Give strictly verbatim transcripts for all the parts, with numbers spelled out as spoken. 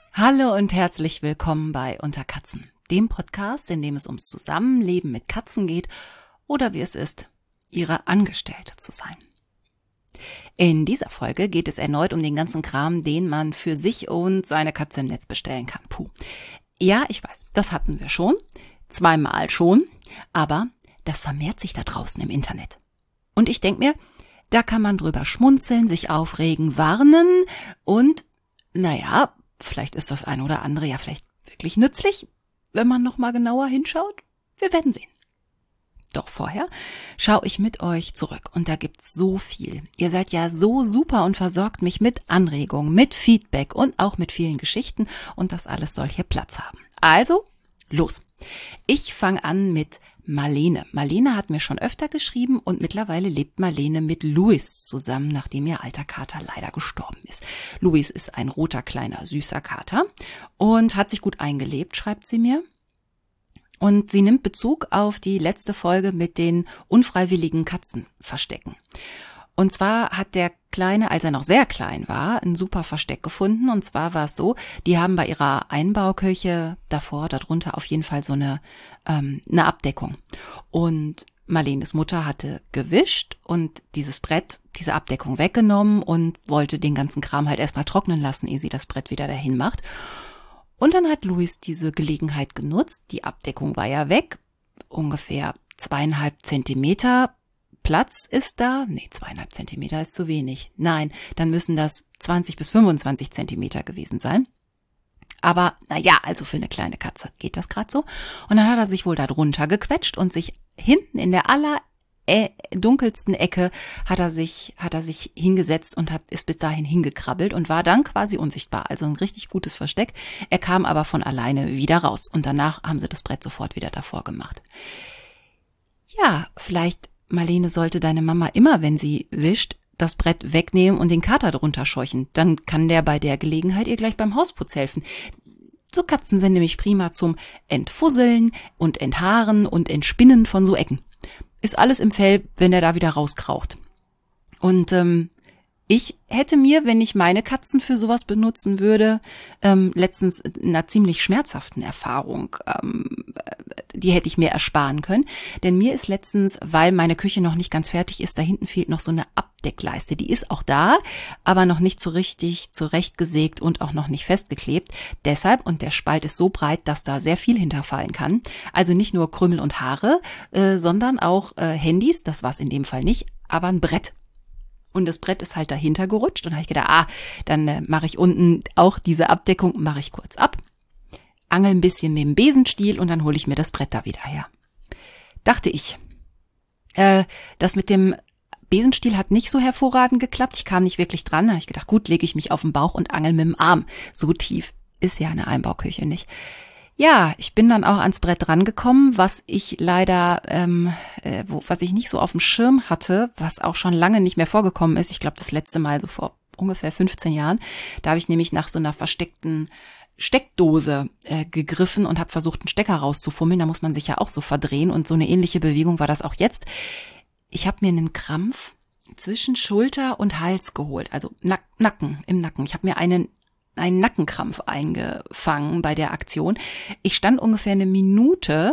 Hallo und herzlich willkommen bei Unter Katzen, dem Podcast, in dem es ums Zusammenleben mit Katzen geht oder wie es ist, ihre Angestellte zu sein. In dieser Folge geht es erneut um den ganzen Kram, den man für sich und seine Katze im Netz bestellen kann. Puh. Ja, ich weiß, das hatten wir schon, zweimal schon, aber das vermehrt sich da draußen im Internet. Und ich denke mir, da kann man drüber schmunzeln, sich aufregen, warnen und, naja, vielleicht ist das eine oder andere ja vielleicht wirklich nützlich, wenn man noch mal genauer hinschaut. Wir werden sehen. Doch vorher schaue ich mit euch zurück und da gibt's so viel. Ihr seid ja so super und versorgt mich mit Anregungen, mit Feedback und auch mit vielen Geschichten und das alles soll hier Platz haben. Also, los. Ich fange an mit Marlene. Marlene hat mir schon öfter geschrieben und mittlerweile lebt Marlene mit Louis zusammen, nachdem ihr alter Kater leider gestorben ist. Louis ist ein roter, kleiner, süßer Kater und hat sich gut eingelebt, schreibt sie mir. Und sie nimmt Bezug auf die letzte Folge mit den unfreiwilligen Katzenverstecken. Und zwar hat der Kleine, als er noch sehr klein war, ein super Versteck gefunden. Und zwar war es so, die haben bei ihrer Einbauküche davor, darunter auf jeden Fall so eine, ähm, eine Abdeckung. Und Marlenes Mutter hatte gewischt und dieses Brett, diese Abdeckung weggenommen und wollte den ganzen Kram halt erstmal trocknen lassen, ehe sie das Brett wieder dahin macht. Und dann hat Louis diese Gelegenheit genutzt. Die Abdeckung war ja weg, ungefähr zweieinhalb Zentimeter Platz ist da. Nee, zweieinhalb Zentimeter ist zu wenig. Nein, dann müssen das zwanzig bis fünfundzwanzig Zentimeter gewesen sein. Aber naja, also für eine kleine Katze geht das gerade so. Und dann hat er sich wohl da drunter gequetscht und sich hinten in der aller äh, dunkelsten Ecke hat er sich hat er sich hingesetzt und hat ist bis dahin hingekrabbelt und war dann quasi unsichtbar. Also ein richtig gutes Versteck. Er kam aber von alleine wieder raus und danach haben sie das Brett sofort wieder davor gemacht. Ja, vielleicht Marlene, sollte deine Mama immer, wenn sie wischt, das Brett wegnehmen und den Kater drunter scheuchen. Dann kann der bei der Gelegenheit ihr gleich beim Hausputz helfen. So Katzen sind nämlich prima zum Entfusseln und Enthaaren und Entspinnen von so Ecken. Ist alles im Fell, wenn der da wieder rauskraucht. Und ähm, ich hätte mir, wenn ich meine Katzen für sowas benutzen würde, ähm, letztens einer ziemlich schmerzhaften Erfahrung, ähm, die hätte ich mir ersparen können. Denn mir ist letztens, weil meine Küche noch nicht ganz fertig ist, da hinten fehlt noch so eine Abdeckleiste. Die ist auch da, aber noch nicht so richtig zurechtgesägt und auch noch nicht festgeklebt. Deshalb, und der Spalt ist so breit, dass da sehr viel hinterfallen kann. Also nicht nur Krümel und Haare, äh, sondern auch äh, Handys, das war es in dem Fall nicht, aber ein Brett. Und das Brett ist halt dahinter gerutscht. Und da habe ich gedacht, ah, dann äh, mache ich unten auch diese Abdeckung, mache ich kurz ab, angel ein bisschen mit dem Besenstiel und dann hole ich mir das Brett da wieder her. Dachte ich. Äh, das mit dem Besenstiel hat nicht so hervorragend geklappt. Ich kam nicht wirklich dran. Da habe ich gedacht, gut, lege ich mich auf den Bauch und angel mit dem Arm. So tief ist ja eine Einbauküche nicht. Ja, ich bin dann auch ans Brett rangekommen, was ich leider, ähm, äh, wo, was ich nicht so auf dem Schirm hatte, was auch schon lange nicht mehr vorgekommen ist. Ich glaube, das letzte Mal so vor ungefähr fünfzehn Jahren. Da habe ich nämlich nach so einer versteckten Steckdose äh, gegriffen und habe versucht, einen Stecker rauszufummeln. Da muss man sich ja auch so verdrehen und so eine ähnliche Bewegung war das auch jetzt. Ich habe mir einen Krampf zwischen Schulter und Hals geholt, also Nack- Nacken, im Nacken. Ich habe mir einen einen Nackenkrampf eingefangen bei der Aktion. Ich stand ungefähr eine Minute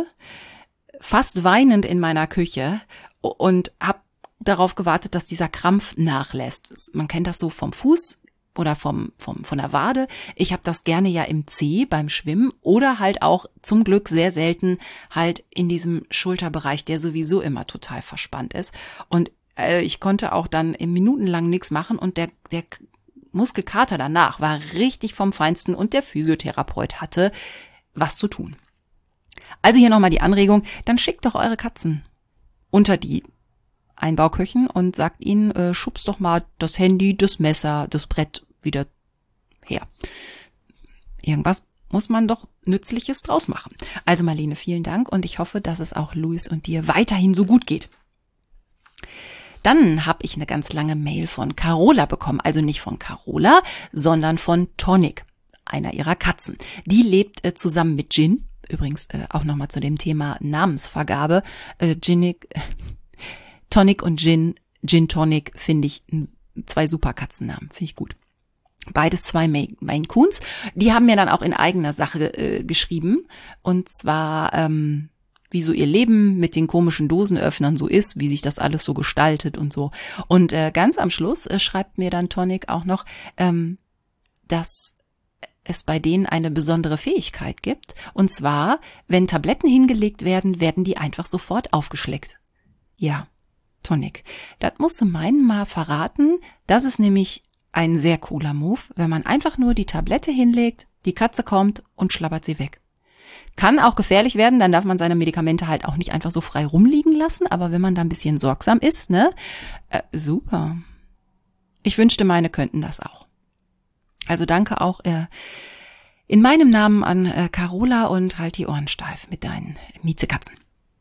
fast weinend in meiner Küche und habe darauf gewartet, dass dieser Krampf nachlässt. Man kennt das so vom Fuß oder vom, vom von der Wade. Ich habe das gerne ja im Zeh beim Schwimmen oder halt auch zum Glück sehr selten halt in diesem Schulterbereich, der sowieso immer total verspannt ist. Und äh, ich konnte auch dann minutenlang nichts machen und der der Muskelkater danach war richtig vom Feinsten und der Physiotherapeut hatte was zu tun. Also hier nochmal die Anregung, dann schickt doch eure Katzen unter die Einbauküchen und sagt ihnen, äh, schubst doch mal das Handy, das Messer, das Brett wieder her. Irgendwas muss man doch Nützliches draus machen. Also Marlene, vielen Dank und ich hoffe, dass es auch Louis und dir weiterhin so gut geht. Dann habe ich eine ganz lange Mail von Carola bekommen, also nicht von Carola, sondern von Tonic, einer ihrer Katzen. Die lebt äh, zusammen mit Gin, übrigens äh, auch nochmal zu dem Thema Namensvergabe. Äh, Ginic, äh, Tonic und Gin, Gin Tonic finde ich zwei super Katzennamen, finde ich gut. Beides zwei Maine Coons. Die haben mir dann auch in eigener Sache äh, geschrieben. Und zwar, ähm, wie so ihr Leben mit den komischen Dosenöffnern so ist, wie sich das alles so gestaltet und so. Und äh, ganz am Schluss äh, schreibt mir dann Tonic auch noch, ähm, dass es bei denen eine besondere Fähigkeit gibt. Und zwar, wenn Tabletten hingelegt werden, werden die einfach sofort aufgeschleckt. Ja, Tonic. Das musst du meinen mal verraten. Das ist nämlich ein sehr cooler Move, wenn man einfach nur die Tablette hinlegt, die Katze kommt und schlabbert sie weg. Kann auch gefährlich werden, dann darf man seine Medikamente halt auch nicht einfach so frei rumliegen lassen, aber wenn man da ein bisschen sorgsam ist, ne, äh, super. Ich wünschte, meine könnten das auch. Also danke auch äh, in meinem Namen an äh, Carola und halt die Ohren steif mit deinen Miezekatzen.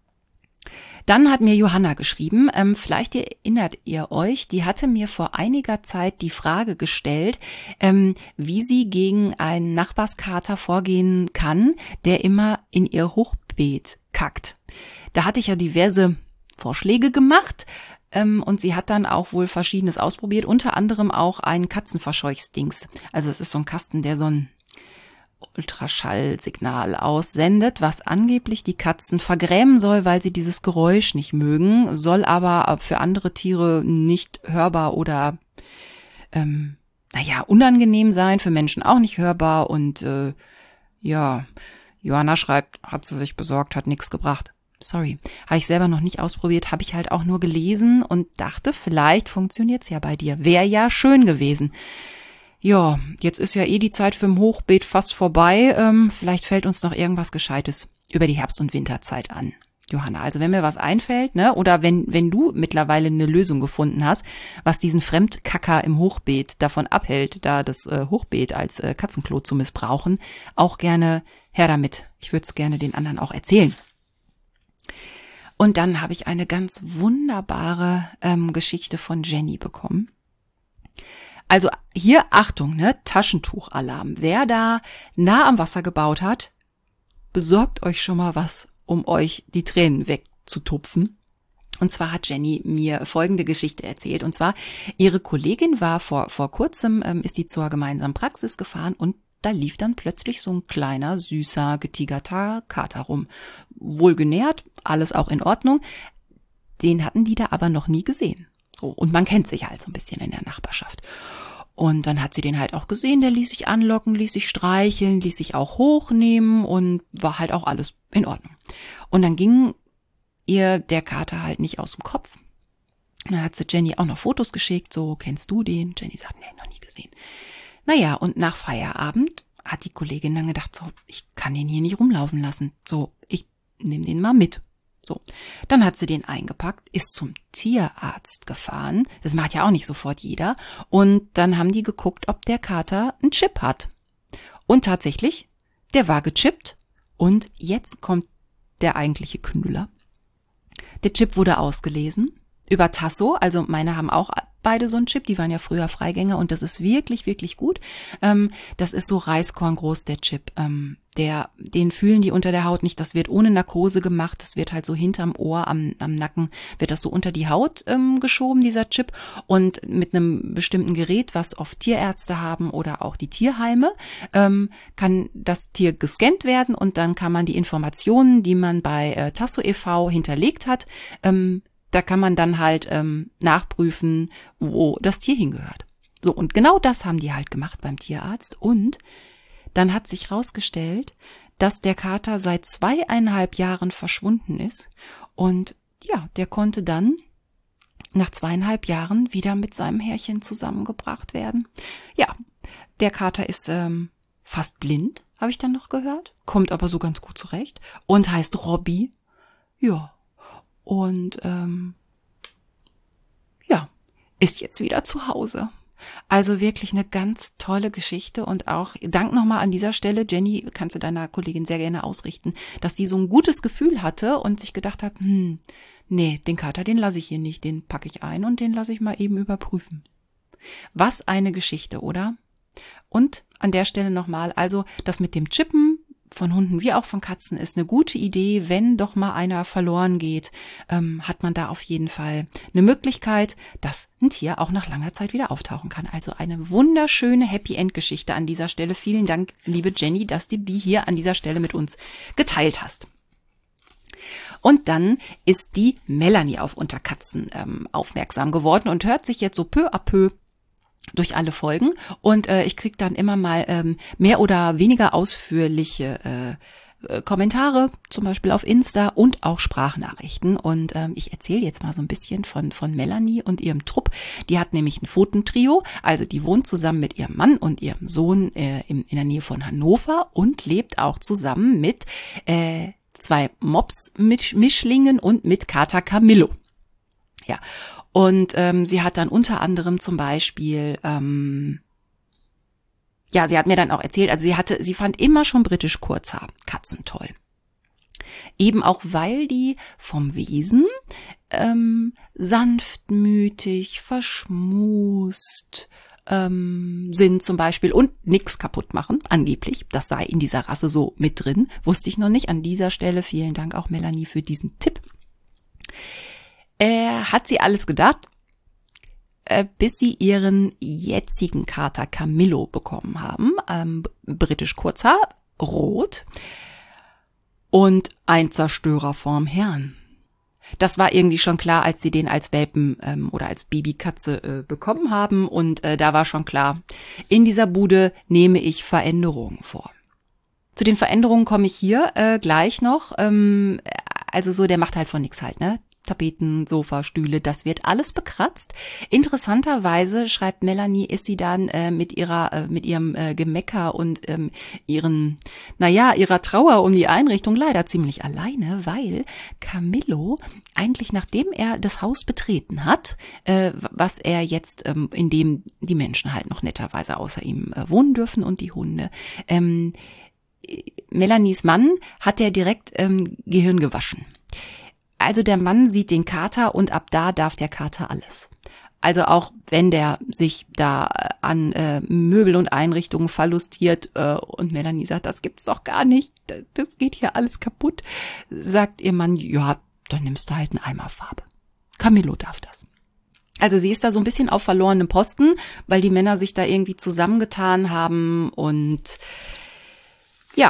Dann hat mir Johanna geschrieben, ähm, vielleicht erinnert ihr euch, die hatte mir vor einiger Zeit die Frage gestellt, ähm, wie sie gegen einen Nachbarskater vorgehen kann, der immer in ihr Hochbeet kackt. Da hatte ich ja diverse Vorschläge gemacht ähm, und sie hat dann auch wohl Verschiedenes ausprobiert, unter anderem auch ein Katzenverscheuchsdings. Also es ist so ein Kasten, der so ein Ultraschallsignal aussendet, was angeblich die Katzen vergrämen soll, weil sie dieses Geräusch nicht mögen, soll aber für andere Tiere nicht hörbar oder ähm, naja, unangenehm sein, für Menschen auch nicht hörbar und äh, ja, Johanna schreibt, hat sie sich besorgt, hat nichts gebracht. Sorry, habe ich selber noch nicht ausprobiert, habe ich halt auch nur gelesen und dachte, vielleicht funktioniert's ja bei dir. Wäre ja schön gewesen. Ja, jetzt ist ja eh die Zeit für ein Hochbeet fast vorbei. Ähm, vielleicht fällt uns noch irgendwas Gescheites über die Herbst- und Winterzeit an, Johanna. Also wenn mir was einfällt, ne, oder wenn wenn du mittlerweile eine Lösung gefunden hast, was diesen Fremdkacker im Hochbeet davon abhält, da das äh, Hochbeet als äh, Katzenklo zu missbrauchen, auch gerne her damit. Ich würde es gerne den anderen auch erzählen. Und dann habe ich eine ganz wunderbare ähm, Geschichte von Jenny bekommen. Also hier, Achtung, ne, Taschentuchalarm. Wer da nah am Wasser gebaut hat, besorgt euch schon mal was, um euch die Tränen wegzutupfen. Und zwar hat Jenny mir folgende Geschichte erzählt. Und zwar, ihre Kollegin war vor, vor kurzem, ähm, ist die zur gemeinsamen Praxis gefahren und da lief dann plötzlich so ein kleiner, süßer, getigerter Kater rum. Wohlgenährt, alles auch in Ordnung. Den hatten die da aber noch nie gesehen. So, und man kennt sich halt so ein bisschen in der Nachbarschaft. Und dann hat sie den halt auch gesehen, der ließ sich anlocken, ließ sich streicheln, ließ sich auch hochnehmen und war halt auch alles in Ordnung. Und dann ging ihr der Kater halt nicht aus dem Kopf. Und dann hat sie Jenny auch noch Fotos geschickt, so, kennst du den? Jenny sagt, nee, noch nie gesehen. Naja, und nach Feierabend hat die Kollegin dann gedacht, so, ich kann den hier nicht rumlaufen lassen. So, ich nehme den mal mit. So, dann hat sie den eingepackt, ist zum Tierarzt gefahren. Das macht ja auch nicht sofort jeder. Und dann haben die geguckt, ob der Kater einen Chip hat. Und tatsächlich, der war gechippt. Und jetzt kommt der eigentliche Knüller. Der Chip wurde ausgelesen über Tasso. Also meine haben auch beide so einen Chip. Die waren ja früher Freigänger und das ist wirklich, wirklich gut. Ähm, das ist so Reiskorn groß, der Chip. Ähm, der, den fühlen die unter der Haut nicht. Das wird ohne Narkose gemacht. Das wird halt so hinterm Ohr, am, am Nacken, wird das so unter die Haut ähm, geschoben, dieser Chip. Und mit einem bestimmten Gerät, was oft Tierärzte haben oder auch die Tierheime, ähm, kann das Tier gescannt werden und dann kann man die Informationen, die man bei äh, Tasso e V hinterlegt hat, ähm, da kann man dann halt ähm, nachprüfen, wo das Tier hingehört. So, und genau das haben die halt gemacht beim Tierarzt. Und dann hat sich rausgestellt, dass der Kater seit zweieinhalb Jahren verschwunden ist. Und ja, der konnte dann nach zweieinhalb Jahren wieder mit seinem Herrchen zusammengebracht werden. Ja, der Kater ist ähm, fast blind, habe ich dann noch gehört. Kommt aber so ganz gut zurecht. Und heißt Robby. Ja. Und ähm, ja, ist jetzt wieder zu Hause. Also wirklich eine ganz tolle Geschichte und auch Dank nochmal an dieser Stelle, Jenny, kannst du deiner Kollegin sehr gerne ausrichten, dass die so ein gutes Gefühl hatte und sich gedacht hat, hm, nee, den Kater, den lasse ich hier nicht, den packe ich ein und den lasse ich mal eben überprüfen. Was eine Geschichte, oder? Und an der Stelle nochmal, also das mit dem Chippen von Hunden wie auch von Katzen ist eine gute Idee. Wenn doch mal einer verloren geht, ähm, hat man da auf jeden Fall eine Möglichkeit, dass ein Tier auch nach langer Zeit wieder auftauchen kann. Also eine wunderschöne Happy-End-Geschichte an dieser Stelle. Vielen Dank, liebe Jenny, dass du die hier an dieser Stelle mit uns geteilt hast. Und dann ist die Melanie auf Unterkatzen ähm, aufmerksam geworden und hört sich jetzt so peu à peu durch alle Folgen. Und äh, ich kriege dann immer mal ähm, mehr oder weniger ausführliche äh, äh, Kommentare, zum Beispiel auf Insta und auch Sprachnachrichten. Und ähm, ich erzähle jetzt mal so ein bisschen von, von Melanie und ihrem Trupp. Die hat nämlich ein Pfotentrio, also die wohnt zusammen mit ihrem Mann und ihrem Sohn äh, in, in der Nähe von Hannover und lebt auch zusammen mit äh, zwei Mops-Mischlingen und mit Kater Camillo. Ja, und ähm, sie hat dann unter anderem zum Beispiel, ähm, ja, sie hat mir dann auch erzählt, also sie hatte, sie fand immer schon britisch Kurzhaar Katzen toll. Eben auch, weil die vom Wesen ähm, sanftmütig, verschmust ähm, sind zum Beispiel und nichts kaputt machen, angeblich. Das sei in dieser Rasse so mit drin. Wusste ich noch nicht. An dieser Stelle vielen Dank auch Melanie für diesen Tipp. Äh, hat sie alles gedacht, äh, bis sie ihren jetzigen Kater Camillo bekommen haben. Ähm, britisch Kurzhaar, rot und ein Zerstörer vorm Herrn. Das war irgendwie schon klar, als sie den als Welpen ähm, oder als Babykatze äh, bekommen haben. Und äh, da war schon klar, in dieser Bude nehme ich Veränderungen vor. Zu den Veränderungen komme ich hier äh, gleich noch. Ähm, also so, der macht halt von nix halt, ne? Tapeten, Sofa, Stühle, das wird alles bekratzt. Interessanterweise, schreibt Melanie, ist sie dann äh, mit ihrer, äh, mit ihrem äh, Gemecker und ähm, ihren, naja, ihrer Trauer um die Einrichtung leider ziemlich alleine, weil Camillo eigentlich, nachdem er das Haus betreten hat, äh, was er jetzt, ähm, in dem die Menschen halt noch netterweise außer ihm äh, wohnen dürfen und die Hunde, ähm, Melanies Mann hat ja direkt ähm, Gehirn gewaschen. Also der Mann sieht den Kater und ab da darf der Kater alles. Also auch wenn der sich da an äh, Möbel und Einrichtungen verlustiert äh, und Melanie sagt, das gibt's doch gar nicht, das, das geht hier alles kaputt, sagt ihr Mann, ja, dann nimmst du halt einen Eimer Farbe. Camillo darf das. Also sie ist da so ein bisschen auf verlorenem Posten, weil die Männer sich da irgendwie zusammengetan haben und ja,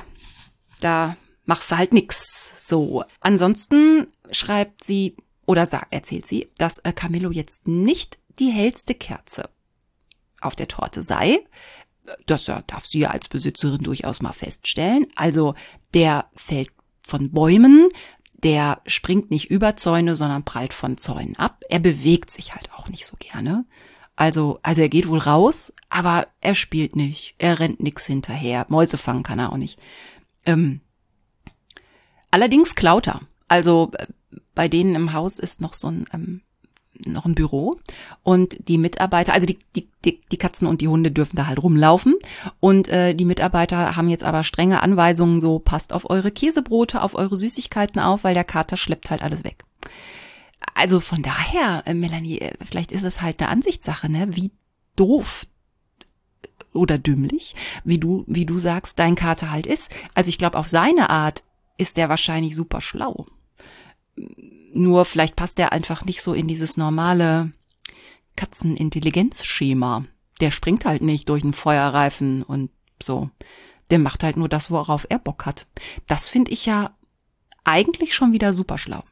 da machst du halt nix. So, ansonsten schreibt sie oder sagt, erzählt sie, dass äh, Camillo jetzt nicht die hellste Kerze auf der Torte sei. Das äh, darf sie ja als Besitzerin durchaus mal feststellen. Also der fällt von Bäumen, der springt nicht über Zäune, sondern prallt von Zäunen ab. Er bewegt sich halt auch nicht so gerne. Also, also er geht wohl raus, aber er spielt nicht. Er rennt nix hinterher. Mäuse fangen kann er auch nicht. Ähm, Allerdings klaut er. Also bei denen im Haus ist noch so ein ähm, noch ein Büro und die Mitarbeiter, also die, die die die Katzen und die Hunde dürfen da halt rumlaufen und äh, die Mitarbeiter haben jetzt aber strenge Anweisungen, so passt auf eure Käsebrote, auf eure Süßigkeiten auf, weil der Kater schleppt halt alles weg. Also von daher, äh, Melanie, äh, vielleicht ist es halt eine Ansichtssache, ne? Wie doof oder dümmlich, wie du wie du sagst, dein Kater halt ist. Also ich glaube, auf seine Art ist der wahrscheinlich super schlau. Nur vielleicht passt der einfach nicht so in dieses normale Katzenintelligenzschema. Der springt halt nicht durch einen Feuerreifen und so. Der macht halt nur das, worauf er Bock hat. Das finde ich ja eigentlich schon wieder super schlau.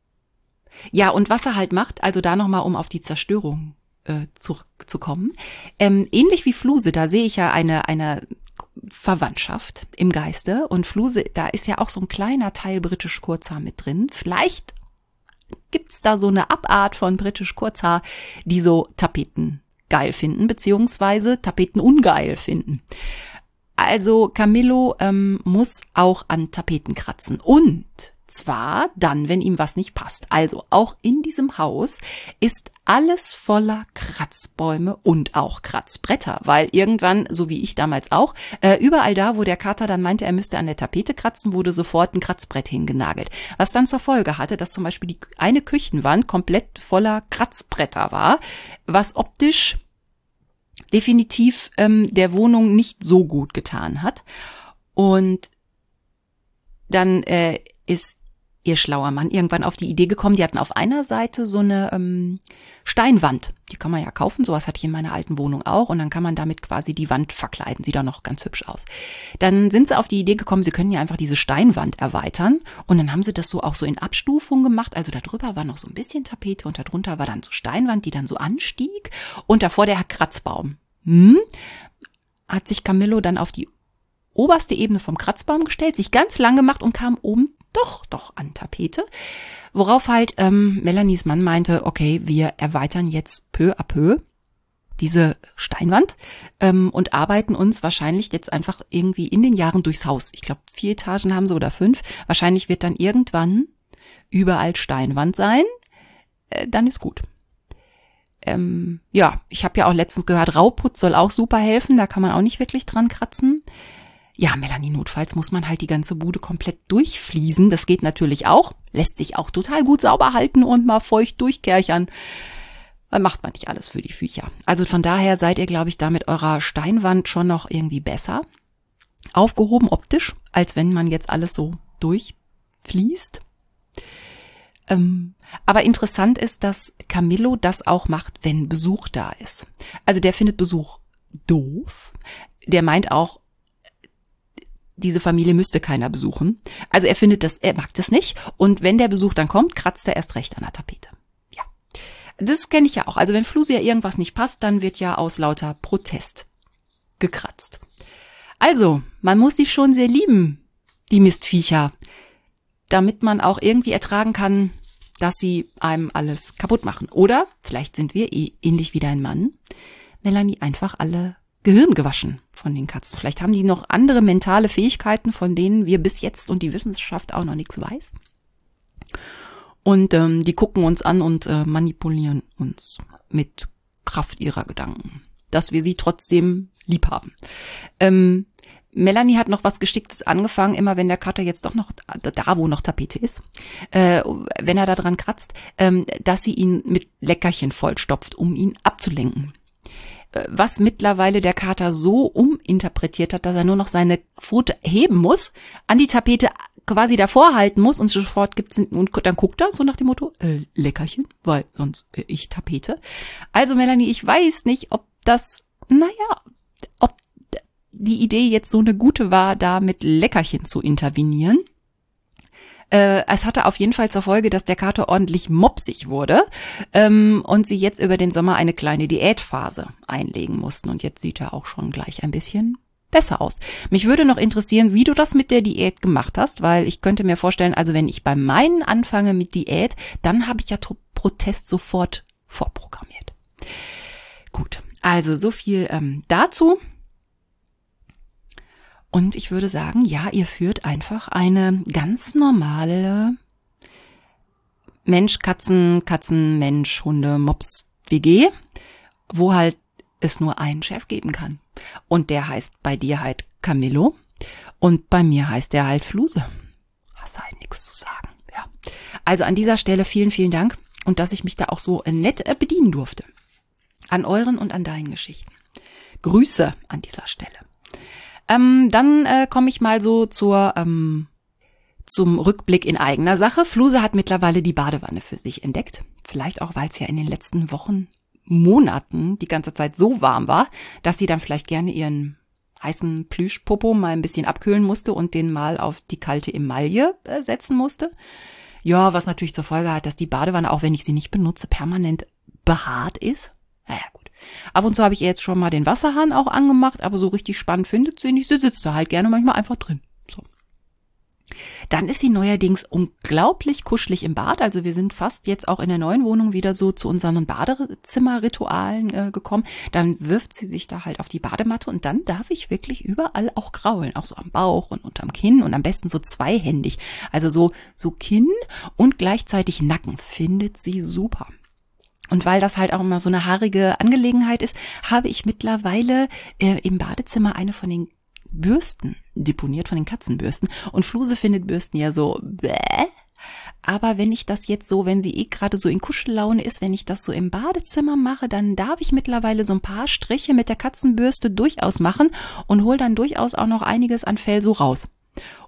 Ja, und was er halt macht, also da nochmal, um auf die Zerstörung äh, zurückzukommen, ähm, ähnlich wie Fluse, da sehe ich ja eine, eine Verwandtschaft im Geiste und Fluse, da ist ja auch so ein kleiner Teil britisch Kurzhaar mit drin. Vielleicht gibt's da so eine Abart von britisch Kurzhaar, die so Tapeten geil finden, beziehungsweise Tapeten ungeil finden. Also Camillo ähm, muss auch an Tapeten kratzen und zwar dann, wenn ihm was nicht passt. Also auch in diesem Haus ist alles voller Kratzbäume und auch Kratzbretter, weil irgendwann, so wie ich damals auch, äh, überall da, wo der Kater dann meinte, er müsste an der Tapete kratzen, wurde sofort ein Kratzbrett hingenagelt. Was dann zur Folge hatte, dass zum Beispiel die eine Küchenwand komplett voller Kratzbretter war, was optisch definitiv ähm, der Wohnung nicht so gut getan hat. Und dann äh, ist ihr schlauer Mann irgendwann auf die Idee gekommen, die hatten auf einer Seite so eine ähm, Steinwand, die kann man ja kaufen, sowas hatte ich in meiner alten Wohnung auch und dann kann man damit quasi die Wand verkleiden, sieht auch noch ganz hübsch aus. Dann sind sie auf die Idee gekommen, sie können ja einfach diese Steinwand erweitern und dann haben sie das so auch so in Abstufung gemacht, also da drüber war noch so ein bisschen Tapete und darunter war dann so Steinwand, die dann so anstieg und davor der Kratzbaum. Hm? Hat sich Camillo dann auf die oberste Ebene vom Kratzbaum gestellt, sich ganz lang gemacht und kam oben doch, doch an Tapete. Worauf halt ähm, Melanies Mann meinte, okay, wir erweitern jetzt peu à peu diese Steinwand ähm, und arbeiten uns wahrscheinlich jetzt einfach irgendwie in den Jahren durchs Haus. Ich glaube, vier Etagen haben sie oder fünf. Wahrscheinlich wird dann irgendwann überall Steinwand sein. Äh, dann ist gut. Ähm, ja, ich habe ja auch letztens gehört, Rauputz soll auch super helfen. Da kann man auch nicht wirklich dran kratzen. Ja, Melanie, notfalls muss man halt die ganze Bude komplett durchfliesen. Das geht natürlich auch. Lässt sich auch total gut sauber halten und mal feucht durchkerchern. Macht man nicht alles für die Viecher. Also von daher seid ihr, glaube ich, da mit eurer Steinwand schon noch irgendwie besser aufgehoben optisch, als wenn man jetzt alles so durchfließt. Ähm, aber interessant ist, dass Camillo das auch macht, wenn Besuch da ist. Also der findet Besuch doof. Der meint auch, diese Familie müsste keiner besuchen. Also er findet das, er mag das nicht. Und wenn der Besuch dann kommt, kratzt er erst recht an der Tapete. Ja, das kenne ich ja auch. Also wenn Fluse ja irgendwas nicht passt, dann wird ja aus lauter Protest gekratzt. Also, man muss die schon sehr lieben, die Mistviecher, damit man auch irgendwie ertragen kann, dass sie einem alles kaputt machen. Oder vielleicht sind wir eh ähnlich wie dein Mann, Melanie, einfach alle Gehirn gewaschen von den Katzen. Vielleicht haben die noch andere mentale Fähigkeiten, von denen wir bis jetzt und die Wissenschaft auch noch nichts weiß. Und ähm, die gucken uns an und äh, manipulieren uns mit Kraft ihrer Gedanken, dass wir sie trotzdem lieb haben. Ähm, Melanie hat noch was Geschicktes angefangen, immer wenn der Kater jetzt doch noch da, wo noch Tapete ist, äh, wenn er da dran kratzt, ähm, dass sie ihn mit Leckerchen vollstopft, um ihn abzulenken. Was mittlerweile der Kater so uminterpretiert hat, dass er nur noch seine Pfote heben muss, an die Tapete quasi davor halten muss und sofort gibt's und dann guckt er so nach dem Motto, äh, Leckerchen, weil sonst äh, ich Tapete. Also Melanie, ich weiß nicht, ob das, naja, ob die Idee jetzt so eine gute war, da mit Leckerchen zu intervenieren. Äh, es hatte auf jeden Fall zur Folge, dass der Kater ordentlich mopsig wurde ähm, und sie jetzt über den Sommer eine kleine Diätphase einlegen mussten. Und jetzt sieht er auch schon gleich ein bisschen besser aus. Mich würde noch interessieren, wie du das mit der Diät gemacht hast, weil ich könnte mir vorstellen, also wenn ich bei meinen anfange mit Diät, dann habe ich ja Protest sofort vorprogrammiert. Gut, also so viel ähm, dazu. Und ich würde sagen, ja, ihr führt einfach eine ganz normale Mensch, Katzen, Katzen, Mensch, Hunde, Mops W G, wo halt es nur einen Chef geben kann. Und der heißt bei dir halt Camillo und bei mir heißt der halt Fluse. Hast halt nichts zu sagen, ja. Also an dieser Stelle vielen, vielen Dank und dass ich mich da auch so nett bedienen durfte. An euren und an deinen Geschichten. Grüße an dieser Stelle. Ähm, dann äh, komme ich mal so zur ähm, zum Rückblick in eigener Sache. Fluse hat mittlerweile die Badewanne für sich entdeckt. Vielleicht auch, weil es ja in den letzten Wochen, Monaten die ganze Zeit so warm war, dass sie dann vielleicht gerne ihren heißen Plüschpopo mal ein bisschen abkühlen musste und den mal auf die kalte Emaille äh, setzen musste. Ja, was natürlich zur Folge hat, dass die Badewanne, auch wenn ich sie nicht benutze, permanent behaart ist. Naja, gut. Ab und zu habe ich ihr jetzt schon mal den Wasserhahn auch angemacht, aber so richtig spannend findet sie nicht. Sie sitzt da halt gerne manchmal einfach drin. So. Dann ist sie neuerdings unglaublich kuschelig im Bad. Also wir sind fast jetzt auch in der neuen Wohnung wieder so zu unseren Badezimmerritualen äh, gekommen. Dann wirft sie sich da halt auf die Badematte und dann darf ich wirklich überall auch kraulen. Auch so am Bauch und unterm Kinn und am besten so zweihändig. Also so, so Kinn und gleichzeitig Nacken findet sie super. Und weil das halt auch immer so eine haarige Angelegenheit ist, habe ich mittlerweile äh, im Badezimmer eine von den Bürsten deponiert, von den Katzenbürsten. Und Fluse findet Bürsten ja so bäh. Aber wenn ich das jetzt so, wenn sie eh gerade so in Kuschellaune ist, wenn ich das so im Badezimmer mache, dann darf ich mittlerweile so ein paar Striche mit der Katzenbürste durchaus machen und hole dann durchaus auch noch einiges an Fell so raus.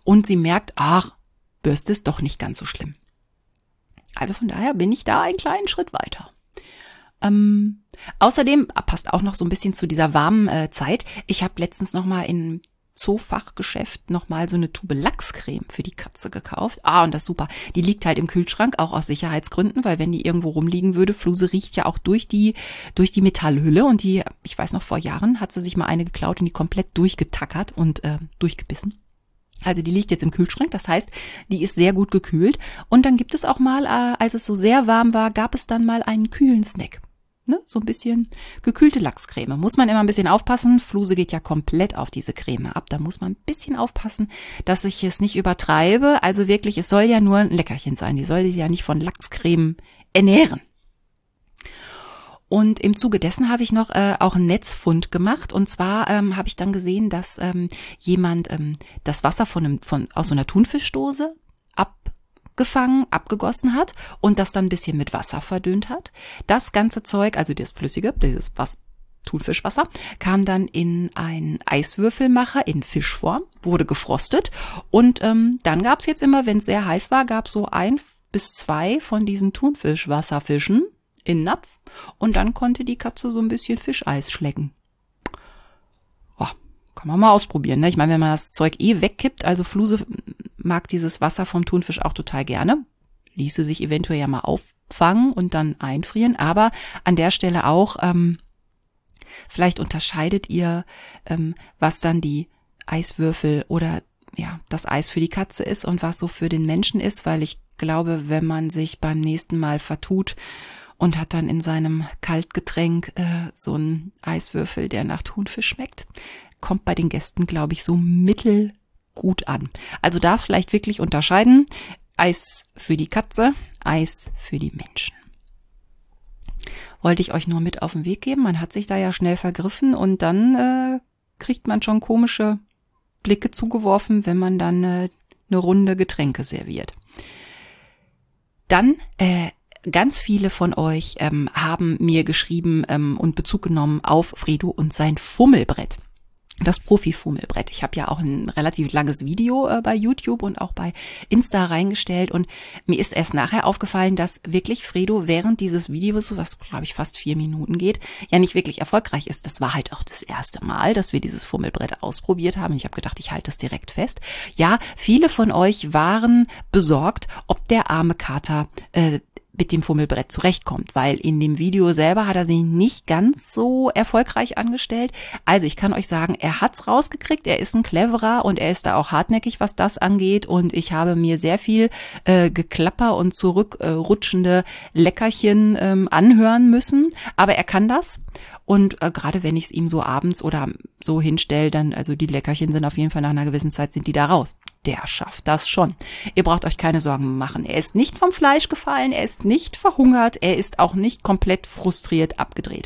und sie merkt, ach, Bürste ist doch nicht ganz so schlimm. Also von daher bin ich da einen kleinen Schritt weiter. Ähm, außerdem passt auch noch so ein bisschen zu dieser warmen äh, Zeit. Ich habe letztens noch mal in Zoofachgeschäft noch mal so eine Tube Lachscreme für die Katze gekauft. Ah, und das ist super. Die liegt halt im Kühlschrank, auch aus Sicherheitsgründen, weil wenn die irgendwo rumliegen würde, Fluse riecht ja auch durch die durch die Metallhülle und die, ich weiß noch, vor Jahren hat sie sich mal eine geklaut und die komplett durchgetackert und äh, durchgebissen. Also die liegt jetzt im Kühlschrank, das heißt, die ist sehr gut gekühlt. Und dann gibt es auch mal, äh, als es so sehr warm war, gab es dann mal einen kühlen Snack. Ne? So ein bisschen gekühlte Lachscreme. Muss man immer ein bisschen aufpassen. Fluse geht ja komplett auf diese Creme ab. Da muss man ein bisschen aufpassen, dass ich es nicht übertreibe. Also wirklich, es soll ja nur ein Leckerchen sein. Die soll sich ja nicht von Lachscreme ernähren. Und im Zuge dessen habe ich noch äh, auch einen Netzfund gemacht. Und zwar ähm, habe ich dann gesehen, dass ähm, jemand ähm, das Wasser von einem, von, aus so einer Thunfischdose abgefangen, abgegossen hat und das dann ein bisschen mit Wasser verdünnt hat. Das ganze Zeug, also das Flüssige, dieses was, Thunfischwasser, kam dann in einen Eiswürfelmacher in Fischform, wurde gefrostet. Und ähm, dann gab es jetzt immer, wenn es sehr heiß war, gab es so ein bis zwei von diesen Thunfischwasserfischen in Napf und dann konnte die Katze so ein bisschen Fischeis schlecken. Oh, kann man mal ausprobieren, ne? Ich meine, wenn man das Zeug eh wegkippt, also Fluse mag dieses Wasser vom Thunfisch auch total gerne, ließe sich eventuell ja mal auffangen und dann einfrieren, aber an der Stelle auch, ähm, vielleicht unterscheidet ihr, ähm, was dann die Eiswürfel oder ja, das Eis für die Katze ist und was so für den Menschen ist, weil ich glaube, wenn man sich beim nächsten Mal vertut und hat dann in seinem Kaltgetränk äh, so einen Eiswürfel, der nach Thunfisch schmeckt, kommt bei den Gästen, glaube ich, so mittelgut an. Also da vielleicht wirklich unterscheiden, Eis für die Katze, Eis für die Menschen. Wollte ich euch nur mit auf den Weg geben. Man hat sich da ja schnell vergriffen und dann äh, kriegt man schon komische Blicke zugeworfen, wenn man dann äh, eine Runde Getränke serviert. Dann äh, ganz viele von euch ähm, haben mir geschrieben ähm, und Bezug genommen auf Fredo und sein Fummelbrett. Das Profi-Fummelbrett. Ich habe ja auch ein relativ langes Video äh, bei YouTube und auch bei Insta reingestellt und mir ist erst nachher aufgefallen, dass wirklich Fredo während dieses Videos, was glaube ich fast vier Minuten geht, ja nicht wirklich erfolgreich ist. Das war halt auch das erste Mal, dass wir dieses Fummelbrett ausprobiert haben. Ich habe gedacht, ich halte es direkt fest. Ja, viele von euch waren besorgt, ob der arme Kater äh, mit dem Fummelbrett zurechtkommt, weil in dem Video selber hat er sich nicht ganz so erfolgreich angestellt. Also ich kann euch sagen, er hat's rausgekriegt, er ist ein Cleverer und er ist da auch hartnäckig, was das angeht und ich habe mir sehr viel äh, Geklapper und zurückrutschende äh, Leckerchen ähm, anhören müssen, aber er kann das und äh, gerade wenn ich es ihm so abends oder so hinstelle, dann, also die Leckerchen sind auf jeden Fall nach einer gewissen Zeit sind die da raus. Der schafft das schon. Ihr braucht euch keine Sorgen machen. Er ist nicht vom Fleisch gefallen, er ist nicht verhungert, er ist auch nicht komplett frustriert abgedreht.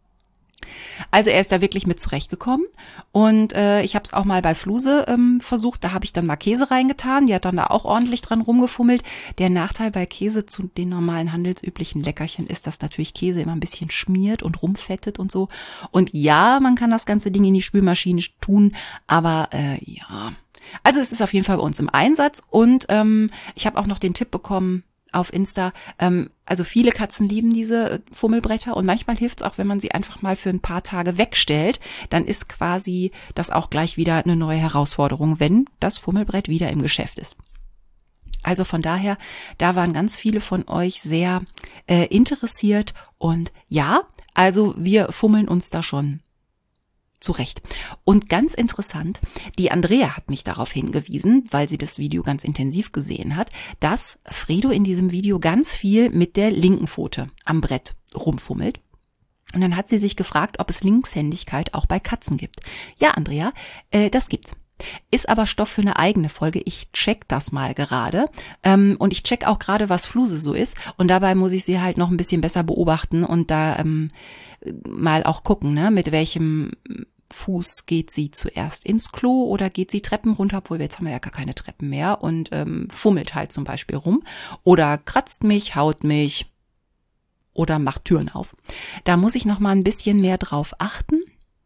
Also er ist da wirklich mit zurechtgekommen und äh, ich habe es auch mal bei Fluse ähm, versucht, da habe ich dann mal Käse reingetan, die hat dann da auch ordentlich dran rumgefummelt. Der Nachteil bei Käse zu den normalen handelsüblichen Leckerchen ist, dass natürlich Käse immer ein bisschen schmiert und rumfettet und so. Und ja, man kann das ganze Ding in die Spülmaschine tun, aber äh, ja... Also es ist auf jeden Fall bei uns im Einsatz und ähm, ich habe auch noch den Tipp bekommen auf Insta, ähm, also viele Katzen lieben diese Fummelbretter und manchmal hilft es auch, wenn man sie einfach mal für ein paar Tage wegstellt, dann ist quasi das auch gleich wieder eine neue Herausforderung, wenn das Fummelbrett wieder im Geschäft ist. Also von daher, da waren ganz viele von euch sehr äh, interessiert und ja, also wir fummeln uns da schon zurecht. Und ganz interessant, die Andrea hat mich darauf hingewiesen, weil sie das Video ganz intensiv gesehen hat, dass Fredo in diesem Video ganz viel mit der linken Pfote am Brett rumfummelt. Und dann hat sie sich gefragt, ob es Linkshändigkeit auch bei Katzen gibt. Ja, Andrea, äh, das gibt's. Ist aber Stoff für eine eigene Folge. Ich check das mal gerade. Ähm, und ich check auch gerade, was Fluse so ist. Und dabei muss ich sie halt noch ein bisschen besser beobachten und da ähm, mal auch gucken, ne, mit welchem Fuß geht sie zuerst ins Klo oder geht sie Treppen runter, obwohl jetzt haben wir ja gar keine Treppen mehr und ähm, fummelt halt zum Beispiel rum oder kratzt mich, haut mich oder macht Türen auf. Da muss ich noch mal ein bisschen mehr drauf achten.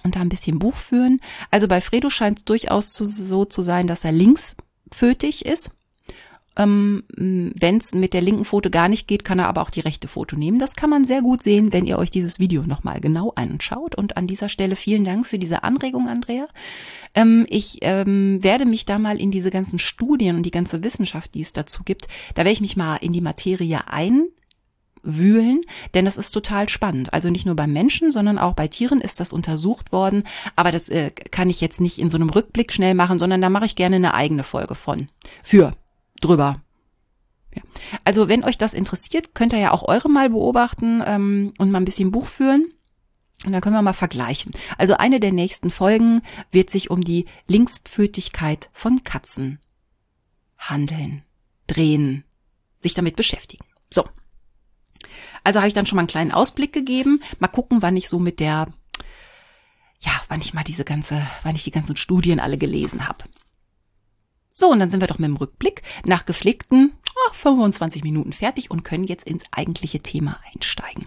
und da ein bisschen Buch führen. Also bei Fredo scheint es durchaus zu, so zu sein, dass er linksfötig ist. Ähm, wenn es mit der linken Pfote gar nicht geht, kann er aber auch die rechte Pfote nehmen. Das kann man sehr gut sehen, wenn ihr euch dieses Video nochmal genau anschaut. Und an dieser Stelle vielen Dank für diese Anregung, Andrea. Ähm, ich ähm, werde mich da mal in diese ganzen Studien und die ganze Wissenschaft, die es dazu gibt, da werde ich mich mal in die Materie einwühlen, denn das ist total spannend. Also nicht nur beim Menschen, sondern auch bei Tieren ist das untersucht worden. Aber das äh, kann ich jetzt nicht in so einem Rückblick schnell machen, sondern da mache ich gerne eine eigene Folge von. Für. drüber. Ja. Also wenn euch das interessiert, könnt ihr ja auch eure mal beobachten ähm, und mal ein bisschen Buch führen. Und dann können wir mal vergleichen. Also eine der nächsten Folgen wird sich um die Linkspfötigkeit von Katzen handeln, drehen, sich damit beschäftigen. So. Also habe ich dann schon mal einen kleinen Ausblick gegeben. Mal gucken, wann ich so mit der, ja, wann ich mal diese ganze, wann ich die ganzen Studien alle gelesen habe. So, und dann sind wir doch mit dem Rückblick nach gepflegten oh, fünfundzwanzig Minuten fertig und können jetzt ins eigentliche Thema einsteigen.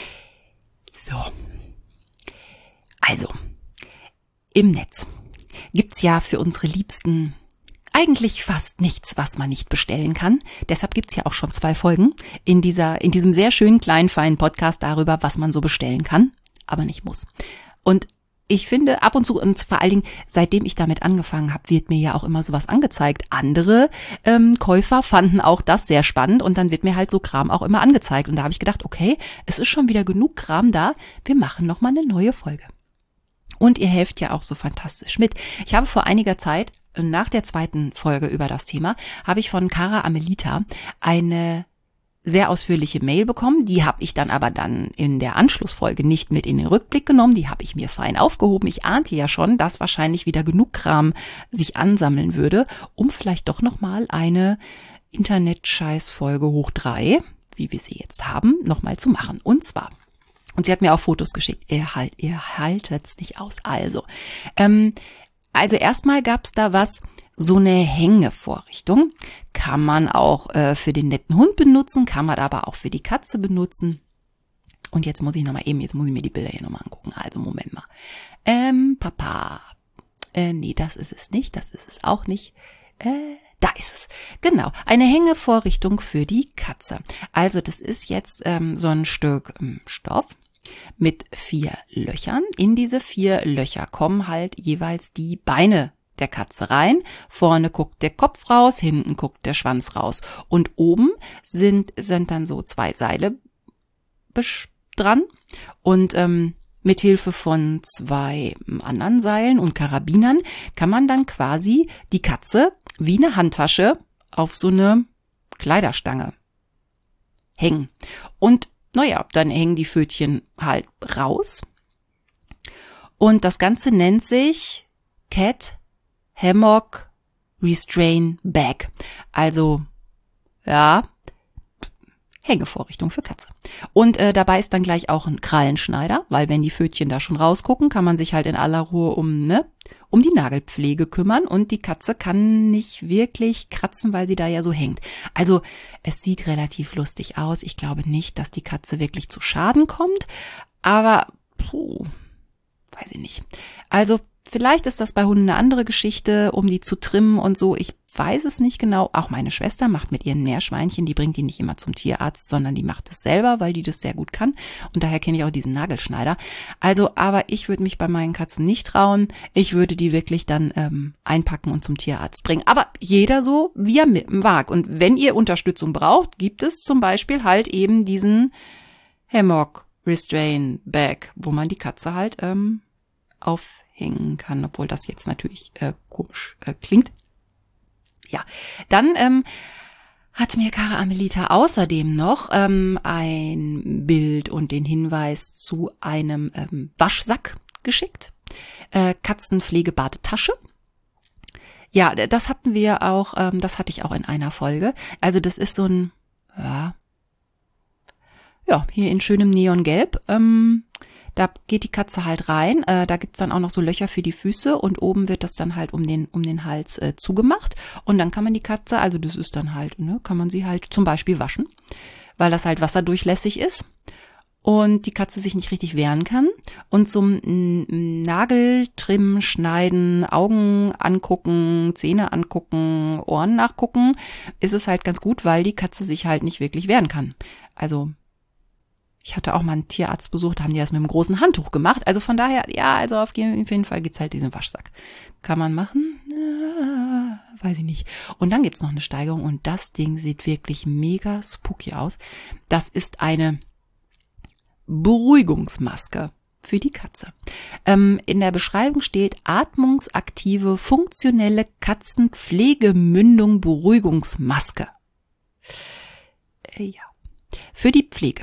So, also, im Netz gibt's ja für unsere Liebsten eigentlich fast nichts, was man nicht bestellen kann. Deshalb gibt's ja auch schon zwei Folgen in dieser, in diesem sehr schönen, kleinen, feinen Podcast darüber, was man so bestellen kann, aber nicht muss. Und ich finde, ab und zu, und vor allen Dingen, seitdem ich damit angefangen habe, wird mir ja auch immer sowas angezeigt. Andere ähm, Käufer fanden auch das sehr spannend und dann wird mir halt so Kram auch immer angezeigt. Und da habe ich gedacht, okay, es ist schon wieder genug Kram da, wir machen nochmal eine neue Folge. Und ihr helft ja auch so fantastisch mit. Ich habe vor einiger Zeit, nach der zweiten Folge über das Thema, habe ich von Cara Amelita eine sehr ausführliche Mail bekommen. Die habe ich dann aber dann in der Anschlussfolge nicht mit in den Rückblick genommen. Die habe ich mir fein aufgehoben. Ich ahnte ja schon, dass wahrscheinlich wieder genug Kram sich ansammeln würde, um vielleicht doch nochmal eine Internet-Scheiß-Folge hoch drei, wie wir sie jetzt haben, nochmal zu machen. Und zwar, und sie hat mir auch Fotos geschickt. Ihr, halt, ihr haltet's nicht aus. Also, ähm, also erstmal gab's da was, so eine Hängevorrichtung. Kann man auch äh, für den netten Hund benutzen, kann man aber auch für die Katze benutzen. Und jetzt muss ich nochmal eben, jetzt muss ich mir die Bilder hier nochmal angucken. Also Moment mal. Ähm, Papa. Äh, nee, das ist es nicht, das ist es auch nicht. Äh, da ist es. Genau, eine Hängevorrichtung für die Katze. Also das ist jetzt ähm, so ein Stück ähm, Stoff mit vier Löchern. In diese vier Löcher kommen halt jeweils die Beine der Katze rein. Vorne guckt der Kopf raus, hinten guckt der Schwanz raus. Und oben sind, sind dann so zwei Seile dran. Und ähm, mit Hilfe von zwei anderen Seilen und Karabinern kann man dann quasi die Katze wie eine Handtasche auf so eine Kleiderstange hängen. Und naja, dann hängen die Pfötchen halt raus. Und das Ganze nennt sich Cat Hammock Restrain Bag. Also, ja, Hängevorrichtung für Katze. Und äh, dabei ist dann gleich auch ein Krallenschneider, weil wenn die Pfötchen da schon rausgucken, kann man sich halt in aller Ruhe um, ne, um die Nagelpflege kümmern und die Katze kann nicht wirklich kratzen, weil sie da ja so hängt. Also, es sieht relativ lustig aus. Ich glaube nicht, dass die Katze wirklich zu Schaden kommt, aber, puh, weiß ich nicht. Also, vielleicht ist das bei Hunden eine andere Geschichte, um die zu trimmen und so. Ich weiß es nicht genau. Auch meine Schwester macht mit ihren Meerschweinchen, die bringt die nicht immer zum Tierarzt, sondern die macht es selber, weil die das sehr gut kann. Und daher kenne ich auch diesen Nagelschneider. Also, aber ich würde mich bei meinen Katzen nicht trauen. Ich würde die wirklich dann ähm, einpacken und zum Tierarzt bringen. Aber jeder so, wie er mag. Und wenn ihr Unterstützung braucht, gibt es zum Beispiel halt eben diesen Hammock Restrain Bag, wo man die Katze halt ähm, aufhängen kann, obwohl das jetzt natürlich äh, komisch äh, klingt. Ja, dann ähm, hat mir Cara Amelita außerdem noch ähm, ein Bild und den Hinweis zu einem ähm, Waschsack geschickt. Äh, Katzenpflegebadetasche. Ja, das hatten wir auch, ähm, das hatte ich auch in einer Folge. Also das ist so ein, ja, ja hier in schönem Neongelb. Ähm, Da geht die Katze halt rein, äh, da gibt's dann auch noch so Löcher für die Füße und oben wird das dann halt um den um den Hals äh, zugemacht und dann kann man die Katze, also das ist dann halt, ne, kann man sie halt zum Beispiel waschen, weil das halt wasserdurchlässig ist und die Katze sich nicht richtig wehren kann. Und zum Nageltrimmen, Schneiden, Augen angucken, Zähne angucken, Ohren nachgucken, ist es halt ganz gut, weil die Katze sich halt nicht wirklich wehren kann. Also ich hatte auch mal einen Tierarztbesuch, da haben die das mit einem großen Handtuch gemacht. Also von daher, ja, also auf jeden Fall gibt's halt diesen Waschsack. Kann man machen? Äh, weiß ich nicht. Und dann gibt's noch eine Steigerung und das Ding sieht wirklich mega spooky aus. Das ist eine Beruhigungsmaske für die Katze. Ähm, in der Beschreibung steht atmungsaktive, funktionelle Katzenpflegemündung Beruhigungsmaske. Äh, ja. Für die Pflege.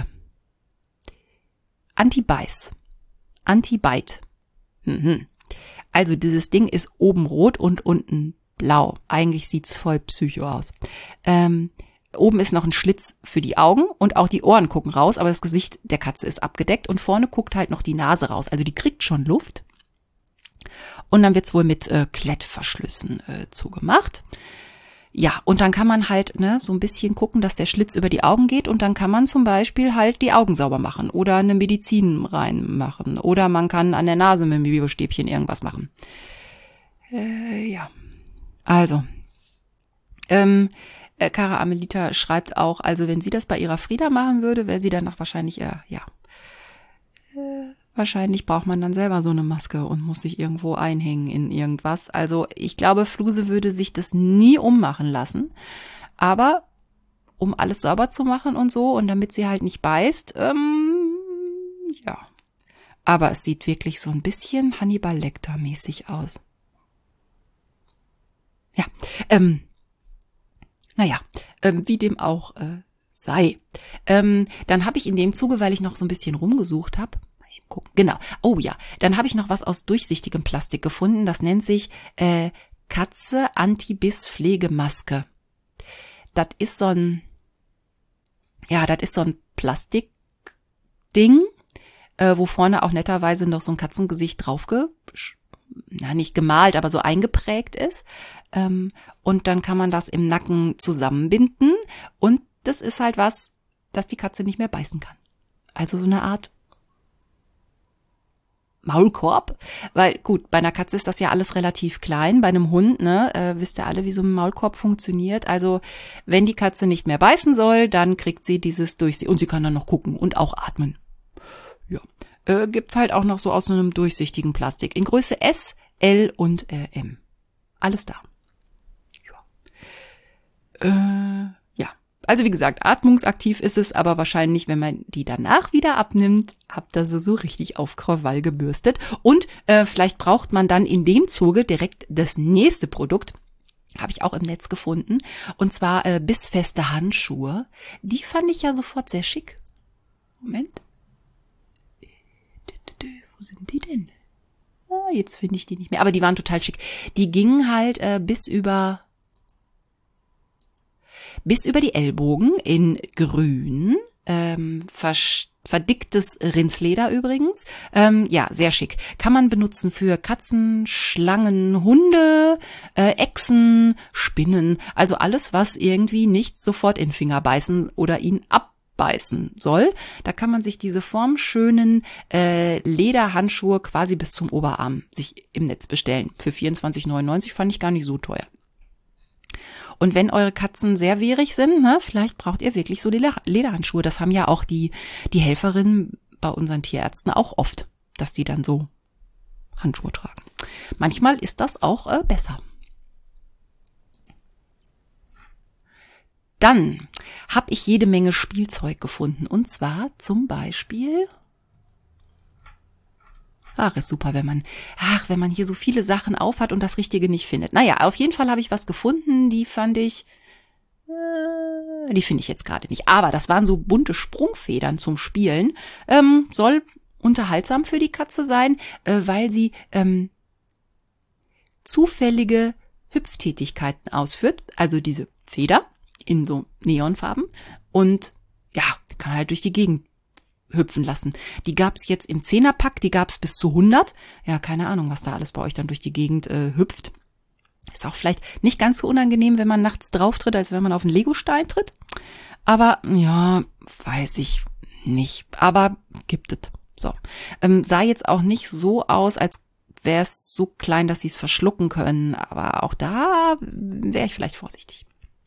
Anti-Beiß. Anti-Bite. Mhm. Also dieses Ding ist oben rot und unten blau. Eigentlich sieht's voll psycho aus. Ähm, Oben ist noch ein Schlitz für die Augen und auch die Ohren gucken raus, aber das Gesicht der Katze ist abgedeckt und vorne guckt halt noch die Nase raus. Also die kriegt schon Luft. Und dann wird's wohl mit äh, Klettverschlüssen äh, zugemacht. Ja, und dann kann man halt ne, so ein bisschen gucken, dass der Schlitz über die Augen geht und dann kann man zum Beispiel halt die Augen sauber machen oder eine Medizin reinmachen oder man kann an der Nase mit dem Biostäbchen irgendwas machen. Äh, ja, also, ähm, Cara Amelita schreibt auch, also wenn sie das bei ihrer Frieda machen würde, wäre sie danach wahrscheinlich eher, ja, äh, wahrscheinlich braucht man dann selber so eine Maske und muss sich irgendwo einhängen in irgendwas. Also ich glaube, Fluse würde sich das nie ummachen lassen, aber um alles sauber zu machen und so und damit sie halt nicht beißt, ähm, ja. Aber es sieht wirklich so ein bisschen Hannibal Lecter-mäßig aus. Ja, ähm, Naja, ähm, wie dem auch äh, sei. Ähm, dann habe ich in dem Zuge, weil ich noch so ein bisschen rumgesucht habe, mal eben gucken, genau, oh ja, dann habe ich noch was aus durchsichtigem Plastik gefunden, das nennt sich äh, Katze Anti-Biss-Pflegemaske. Das ist so ein, ja, das ist so ein Plastikding, äh, wo vorne auch netterweise noch so ein Katzengesicht draufge na, nicht gemalt, aber so eingeprägt ist. Ähm, und dann kann man das im Nacken zusammenbinden. Und das ist halt was, dass die Katze nicht mehr beißen kann. Also so eine Art Maulkorb. Weil gut, bei einer Katze ist das ja alles relativ klein. Bei einem Hund, ne, äh, wisst ihr alle, wie so ein Maulkorb funktioniert. Also wenn die Katze nicht mehr beißen soll, dann kriegt sie dieses durch sie. Und sie kann dann noch gucken und auch atmen. Ja. Äh, gibt's halt auch noch so aus einem durchsichtigen Plastik. In Größe S, L und äh, M. Alles da. Ja. Äh, ja. Also wie gesagt, atmungsaktiv ist es, aber wahrscheinlich, wenn man die danach wieder abnimmt, habt ihr sie so richtig auf Krawall gebürstet. Und äh, vielleicht braucht man dann in dem Zuge direkt das nächste Produkt. Habe ich auch im Netz gefunden. Und zwar äh, bissfeste Handschuhe. Die fand ich ja sofort sehr schick. Moment. Wo sind die denn? Ah, jetzt finde ich die nicht mehr. Aber die waren total schick. Die gingen halt äh, bis über bis über die Ellbogen in grün. Ähm, verdicktes Rindsleder übrigens. Ähm, ja, sehr schick. Kann man benutzen für Katzen, Schlangen, Hunde, äh, Echsen, Spinnen. Also alles, was irgendwie nicht sofort in den Finger beißen oder ihn ab beißen soll. Da kann man sich diese formschönen äh, Lederhandschuhe quasi bis zum Oberarm sich im Netz bestellen. Für vierundzwanzig neunundneunzig fand ich gar nicht so teuer. Und wenn eure Katzen sehr wehrig sind, ne, vielleicht braucht ihr wirklich so Leder- Lederhandschuhe. Das haben ja auch die, die Helferinnen bei unseren Tierärzten auch oft, dass die dann so Handschuhe tragen. Manchmal ist das auch äh, besser. Dann habe ich jede Menge Spielzeug gefunden. Und zwar zum Beispiel, ach, ist super, wenn man, ach, wenn man hier so viele Sachen aufhat und das Richtige nicht findet. Naja, auf jeden Fall habe ich was gefunden, die fand ich, äh, die finde ich jetzt gerade nicht. Aber das waren so bunte Sprungfedern zum Spielen. Ähm, soll unterhaltsam für die Katze sein, äh, weil sie ähm, zufällige Hüpftätigkeiten ausführt. Also diese Feder in so Neonfarben und ja, kann man halt durch die Gegend hüpfen lassen. Die gab's jetzt im Zehnerpack, die gab's bis zu hundert. Ja, keine Ahnung, was da alles bei euch dann durch die Gegend äh, hüpft. Ist auch vielleicht nicht ganz so unangenehm, wenn man nachts drauf tritt, als wenn man auf einen Legostein tritt. Aber ja, weiß ich nicht, aber gibt es. So, ähm, sah jetzt auch nicht so aus, als wäre es so klein, dass sie es verschlucken können, aber auch da wäre ich vielleicht vorsichtig.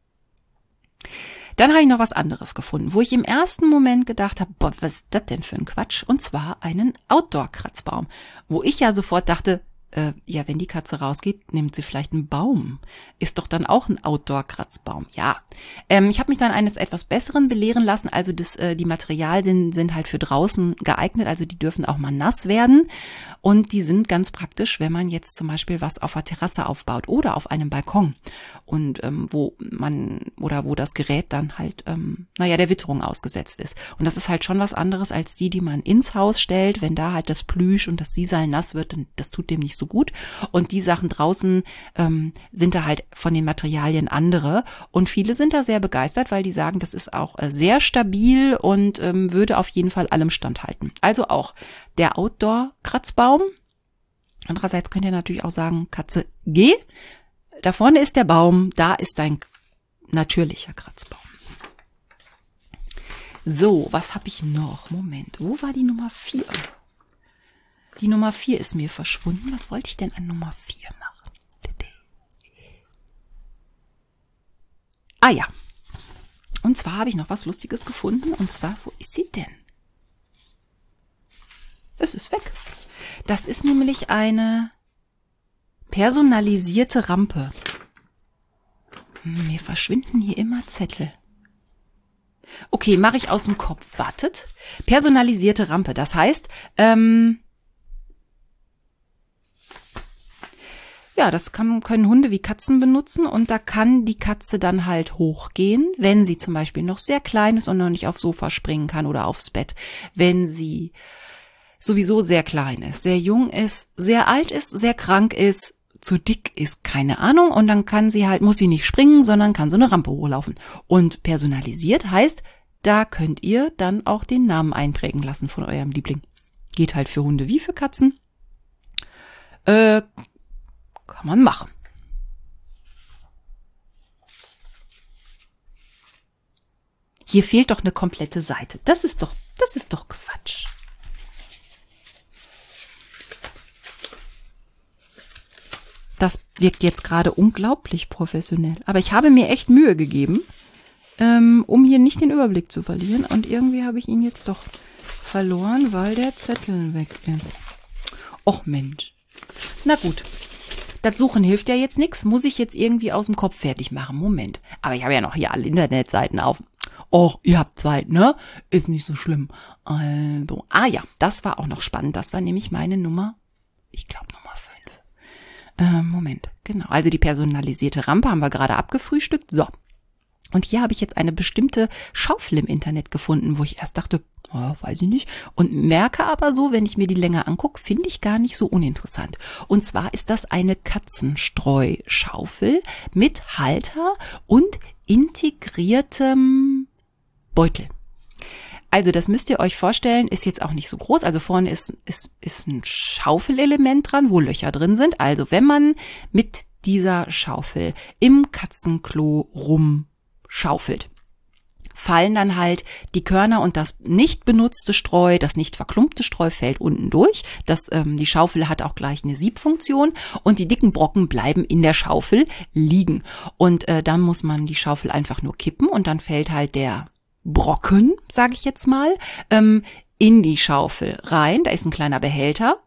Dann habe ich noch was anderes gefunden, wo ich im ersten Moment gedacht habe, boah, was ist das denn für ein Quatsch? Und zwar einen Outdoor-Kratzbaum, wo ich ja sofort dachte, äh, ja, wenn die Katze rausgeht, nimmt sie vielleicht einen Baum. Ist doch dann auch ein Outdoor-Kratzbaum. Ja, ähm, ich habe mich dann eines etwas Besseren belehren lassen. Also das, äh, die Materialien sind halt für draußen geeignet, also die dürfen auch mal nass werden. Und die sind ganz praktisch, wenn man jetzt zum Beispiel was auf der Terrasse aufbaut oder auf einem Balkon. Und ähm, wo man oder wo das Gerät dann halt, ähm, naja, der Witterung ausgesetzt ist. Und das ist halt schon was anderes als die, die man ins Haus stellt, wenn da halt das Plüsch und das Sisal nass wird, das tut dem nicht so gut. Und die Sachen draußen ähm, sind da halt von den Materialien andere. Und viele sind da sehr begeistert, weil die sagen, das ist auch äh, sehr stabil und ähm, würde auf jeden Fall allem standhalten. Also auch der Outdoor-Kratzbaum. Andererseits könnt ihr natürlich auch sagen, Katze, geh. Da vorne ist der Baum, da ist dein natürlicher Kratzbaum. So, was habe ich noch? Moment, wo war die Nummer vier? Die Nummer vier ist mir verschwunden. Was wollte ich denn an Nummer vier machen? Ah ja. Und zwar habe ich noch was Lustiges gefunden. Und zwar, wo ist sie denn? Es ist weg. Das ist nämlich eine personalisierte Rampe. Mir verschwinden hier immer Zettel. Okay, mache ich aus dem Kopf. Wartet. Personalisierte Rampe. Das heißt, ähm, ja, das kann, können Hunde wie Katzen benutzen und da kann die Katze dann halt hochgehen, wenn sie zum Beispiel noch sehr klein ist und noch nicht aufs Sofa springen kann oder aufs Bett. Wenn sie sowieso sehr klein ist, sehr jung ist, sehr alt ist, sehr krank ist, zu dick ist, keine Ahnung. Und dann kann sie halt, muss sie nicht springen, sondern kann so eine Rampe hochlaufen. Und personalisiert heißt, da könnt ihr dann auch den Namen einprägen lassen von eurem Liebling. Geht halt für Hunde wie für Katzen. Äh, kann man machen. Hier fehlt doch eine komplette Seite. Das ist doch, das ist doch Quatsch. Das wirkt jetzt gerade unglaublich professionell. Aber ich habe mir echt Mühe gegeben, ähm, um hier nicht den Überblick zu verlieren. Und irgendwie habe ich ihn jetzt doch verloren, weil der Zettel weg ist. Och Mensch. Na gut. Das Suchen hilft ja jetzt nichts. Muss ich jetzt irgendwie aus dem Kopf fertig machen. Moment. Aber ich habe ja noch hier alle Internetseiten auf. Och, ihr habt Zeit, ne? Ist nicht so schlimm. Also, ah ja, das war auch noch spannend. Das war nämlich meine Nummer, ich glaube Nummer fünf. Äh, Moment, genau. Also die personalisierte Rampe haben wir gerade abgefrühstückt. So. Und hier habe ich jetzt eine bestimmte Schaufel im Internet gefunden, wo ich erst dachte, oh, weiß ich nicht. Und merke aber so, wenn ich mir die länger angucke, finde ich gar nicht so uninteressant. Und zwar ist das eine Katzenstreuschaufel mit Halter und integriertem Beutel. Also das müsst ihr euch vorstellen, ist jetzt auch nicht so groß. Also vorne ist, ist, ist ein Schaufelelement dran, wo Löcher drin sind. Also wenn man mit dieser Schaufel im Katzenklo rumschaufelt, fallen dann halt die Körner und das nicht benutzte Streu, das nicht verklumpte Streu fällt unten durch. Das, ähm, die Schaufel hat auch gleich eine Siebfunktion und die dicken Brocken bleiben in der Schaufel liegen. Und äh, dann muss man die Schaufel einfach nur kippen und dann fällt halt der Brocken, sage ich jetzt mal, ähm, in die Schaufel rein. Da ist ein kleiner Behälter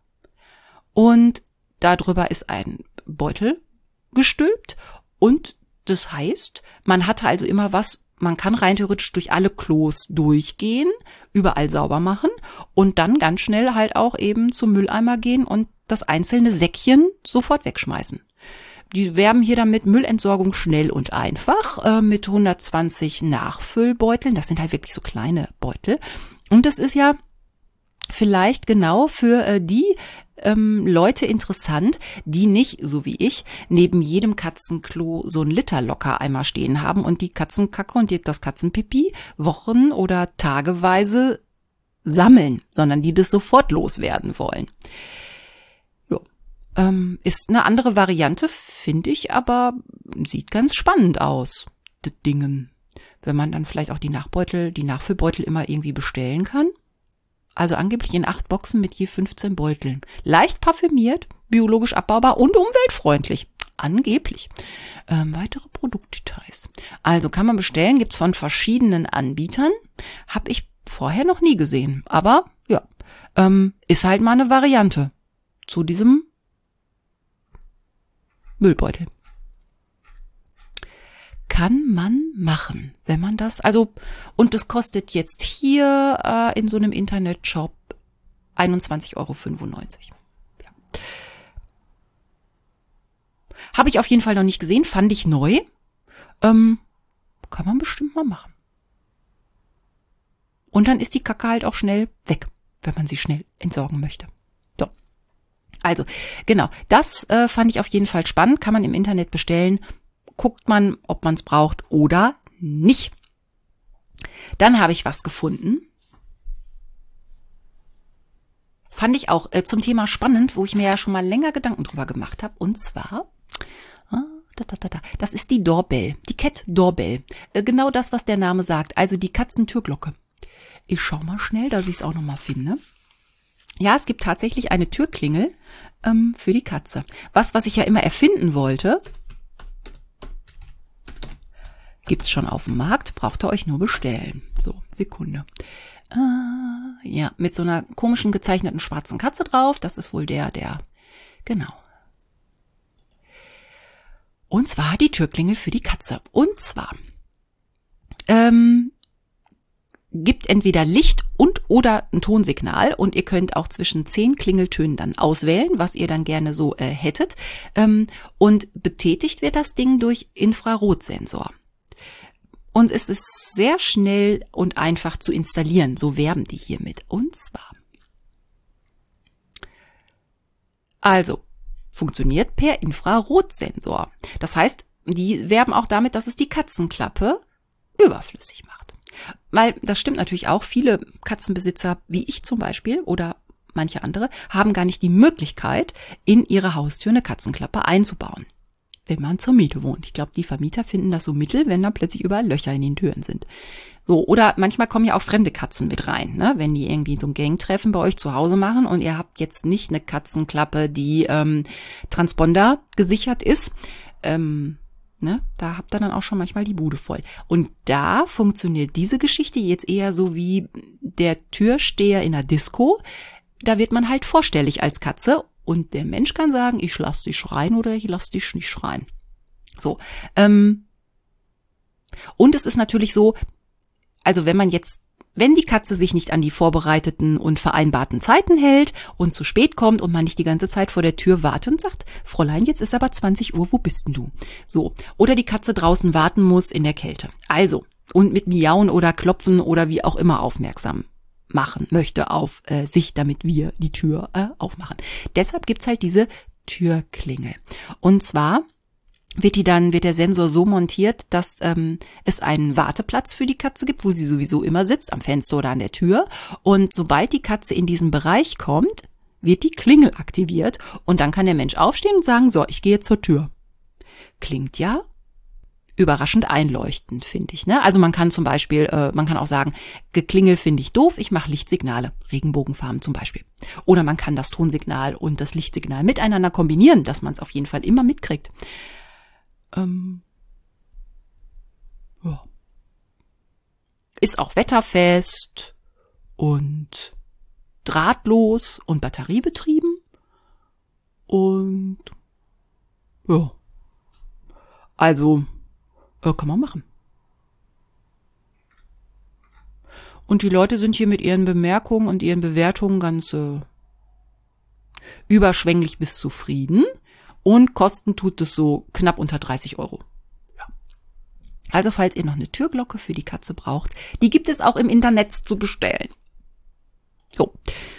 und darüber ist ein Beutel gestülpt und das heißt, man hat also immer was, man kann rein theoretisch durch alle Klos durchgehen, überall sauber machen und dann ganz schnell halt auch eben zum Mülleimer gehen und das einzelne Säckchen sofort wegschmeißen. Die werben hier damit Müllentsorgung schnell und einfach äh, mit hundertzwanzig Nachfüllbeuteln. Das sind halt wirklich so kleine Beutel. Und das ist ja vielleicht genau für äh, die ähm, Leute interessant, die nicht, so wie ich, neben jedem Katzenklo so einen Literlockereimer stehen haben und die Katzenkacke und die, das Katzenpipi Wochen oder tageweise sammeln, sondern die das sofort loswerden wollen. Ähm, ist eine andere Variante, finde ich, aber sieht ganz spannend aus, das Dingen. wenn man dann vielleicht auch die Nachbeutel, die Nachfüllbeutel immer irgendwie bestellen kann. Also angeblich in acht Boxen mit je fünfzehn Beuteln. Leicht parfümiert, biologisch abbaubar und umweltfreundlich. Angeblich. Ähm, weitere Produktdetails. Also kann man bestellen, gibt's von verschiedenen Anbietern. Habe ich vorher noch nie gesehen. Aber ja, ähm, ist halt mal eine Variante zu diesem Müllbeutel. Kann man machen, wenn man das, also, und das kostet jetzt hier äh, in so einem Internetshop einundzwanzig Euro fünfundneunzig. Ja. Habe ich auf jeden Fall noch nicht gesehen, fand ich neu. Ähm, kann man bestimmt mal machen. Und dann ist die Kacke halt auch schnell weg, wenn man sie schnell entsorgen möchte. So. Also, genau, das äh, fand ich auf jeden Fall spannend, kann man im Internet bestellen. Guckt man, ob man es braucht oder nicht. Dann habe ich was gefunden. Fand ich auch äh, zum Thema spannend, wo ich mir ja schon mal länger Gedanken drüber gemacht habe. Und zwar, ah, da, da, da, da, das ist die Doorbell, die Cat Doorbell. Äh, genau das, was der Name sagt, also die Katzentürglocke. Ich schaue mal schnell, dass ich es auch nochmal finde. Ja, es gibt tatsächlich eine Türklingel ähm, für die Katze. Was, was ich ja immer erfinden wollte, gibt's schon auf dem Markt, braucht ihr euch nur bestellen. So, Sekunde. Äh, ja, mit so einer komischen gezeichneten schwarzen Katze drauf. Das ist wohl der, der, genau. Und zwar die Türklingel für die Katze. Und zwar ähm, gibt entweder Licht und oder ein Tonsignal und ihr könnt auch zwischen zehn Klingeltönen dann auswählen, was ihr dann gerne so äh, hättet. Ähm, und betätigt wird das Ding durch Infrarotsensor. Und es ist sehr schnell und einfach zu installieren. So werben die hiermit. Und zwar. Also, funktioniert per Infrarotsensor. Das heißt, die werben auch damit, dass es die Katzenklappe überflüssig macht. Weil, das stimmt natürlich auch, viele Katzenbesitzer, wie ich zum Beispiel oder manche andere, haben gar nicht die Möglichkeit, in ihre Haustür eine Katzenklappe einzubauen. Wenn man zur Miete wohnt. Ich glaube, die Vermieter finden das so mittel, wenn da plötzlich überall Löcher in den Türen sind. So, oder manchmal kommen ja auch fremde Katzen mit rein, ne? Wenn die irgendwie so ein Gangtreffen bei euch zu Hause machen und ihr habt jetzt nicht eine Katzenklappe, die ähm, Transponder gesichert ist, ähm, ne? Da habt ihr dann auch schon manchmal die Bude voll. Und da funktioniert diese Geschichte jetzt eher so wie der Türsteher in der Disco. Da wird man halt vorstellig als Katze. Und der Mensch kann sagen, ich lass dich schreien oder ich lass dich nicht schreien. So. Ähm, und es ist natürlich so, also wenn man jetzt, wenn die Katze sich nicht an die vorbereiteten und vereinbarten Zeiten hält und zu spät kommt und man nicht die ganze Zeit vor der Tür wartet und sagt, Fräulein, jetzt ist aber zwanzig Uhr, wo bist denn du? So. Oder die Katze draußen warten muss in der Kälte. Also. Und mit Miauen oder Klopfen oder wie auch immer aufmerksam machen möchte auf äh, sich, damit wir die Tür äh, aufmachen. Deshalb gibt's halt diese Türklingel. Und zwar wird die dann, wird der Sensor so montiert, dass ähm, es einen Warteplatz für die Katze gibt, wo sie sowieso immer sitzt, am Fenster oder an der Tür. Und sobald die Katze in diesen Bereich kommt, wird die Klingel aktiviert und dann kann der Mensch aufstehen und sagen, so, ich gehe zur Tür. Klingt ja überraschend einleuchtend, finde ich. Ne? Also man kann zum Beispiel, äh, man kann auch sagen, Geklingel finde ich doof, ich mache Lichtsignale, Regenbogenfarben zum Beispiel. Oder man kann das Tonsignal und das Lichtsignal miteinander kombinieren, dass man es auf jeden Fall immer mitkriegt. Ähm, ja. Ist auch wetterfest und drahtlos und batteriebetrieben. Und ja, also kann man machen. Und die Leute sind hier mit ihren Bemerkungen und ihren Bewertungen ganz äh, überschwänglich bis zufrieden. Und kosten tut es so knapp unter dreißig Euro. Ja. Also falls ihr noch eine Türglocke für die Katze braucht, die gibt es auch im Internet zu bestellen. So.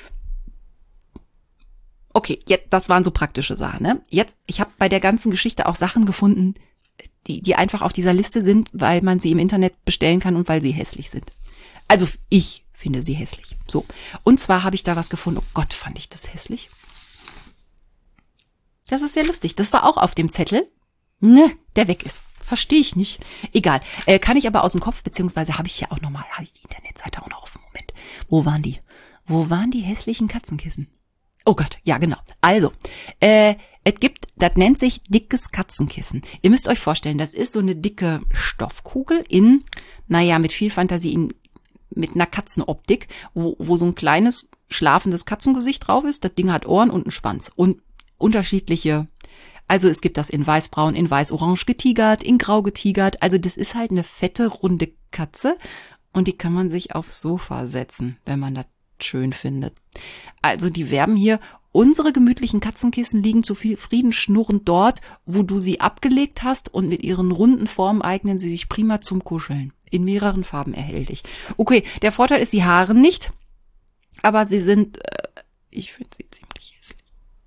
Okay, jetzt, das waren so praktische Sachen. Ne? Jetzt, ich habe bei der ganzen Geschichte auch Sachen gefunden, die, die einfach auf dieser Liste sind, weil man sie im Internet bestellen kann und weil sie hässlich sind. Also ich finde sie hässlich. So. Und zwar habe ich da was gefunden. Oh Gott, fand ich das hässlich. Das ist sehr lustig. Das war auch auf dem Zettel, ne, der weg ist. Verstehe ich nicht. Egal. Äh, kann ich aber aus dem Kopf, beziehungsweise habe ich ja auch nochmal, habe ich die Internetseite auch noch auf. Moment. Wo waren die? Wo waren die hässlichen Katzenkissen? Oh Gott, ja genau. Also, äh, es gibt, das nennt sich dickes Katzenkissen. Ihr müsst euch vorstellen, das ist so eine dicke Stoffkugel in, naja, mit viel Fantasie, in, mit einer Katzenoptik, wo, wo so ein kleines, schlafendes Katzengesicht drauf ist. Das Ding hat Ohren und einen Schwanz und unterschiedliche. Also es gibt das in weißbraun, in weiß-orange getigert, in grau getigert. Also das ist halt eine fette, runde Katze und die kann man sich aufs Sofa setzen, wenn man das schön findet. Also die werben hier, unsere gemütlichen Katzenkissen liegen zu viel Frieden schnurrend dort, wo du sie abgelegt hast und mit ihren runden Formen eignen sie sich prima zum Kuscheln. In mehreren Farben erhältlich. Okay, der Vorteil ist, sie haaren nicht, aber sie sind, äh, ich finde sie ziemlich hässlich.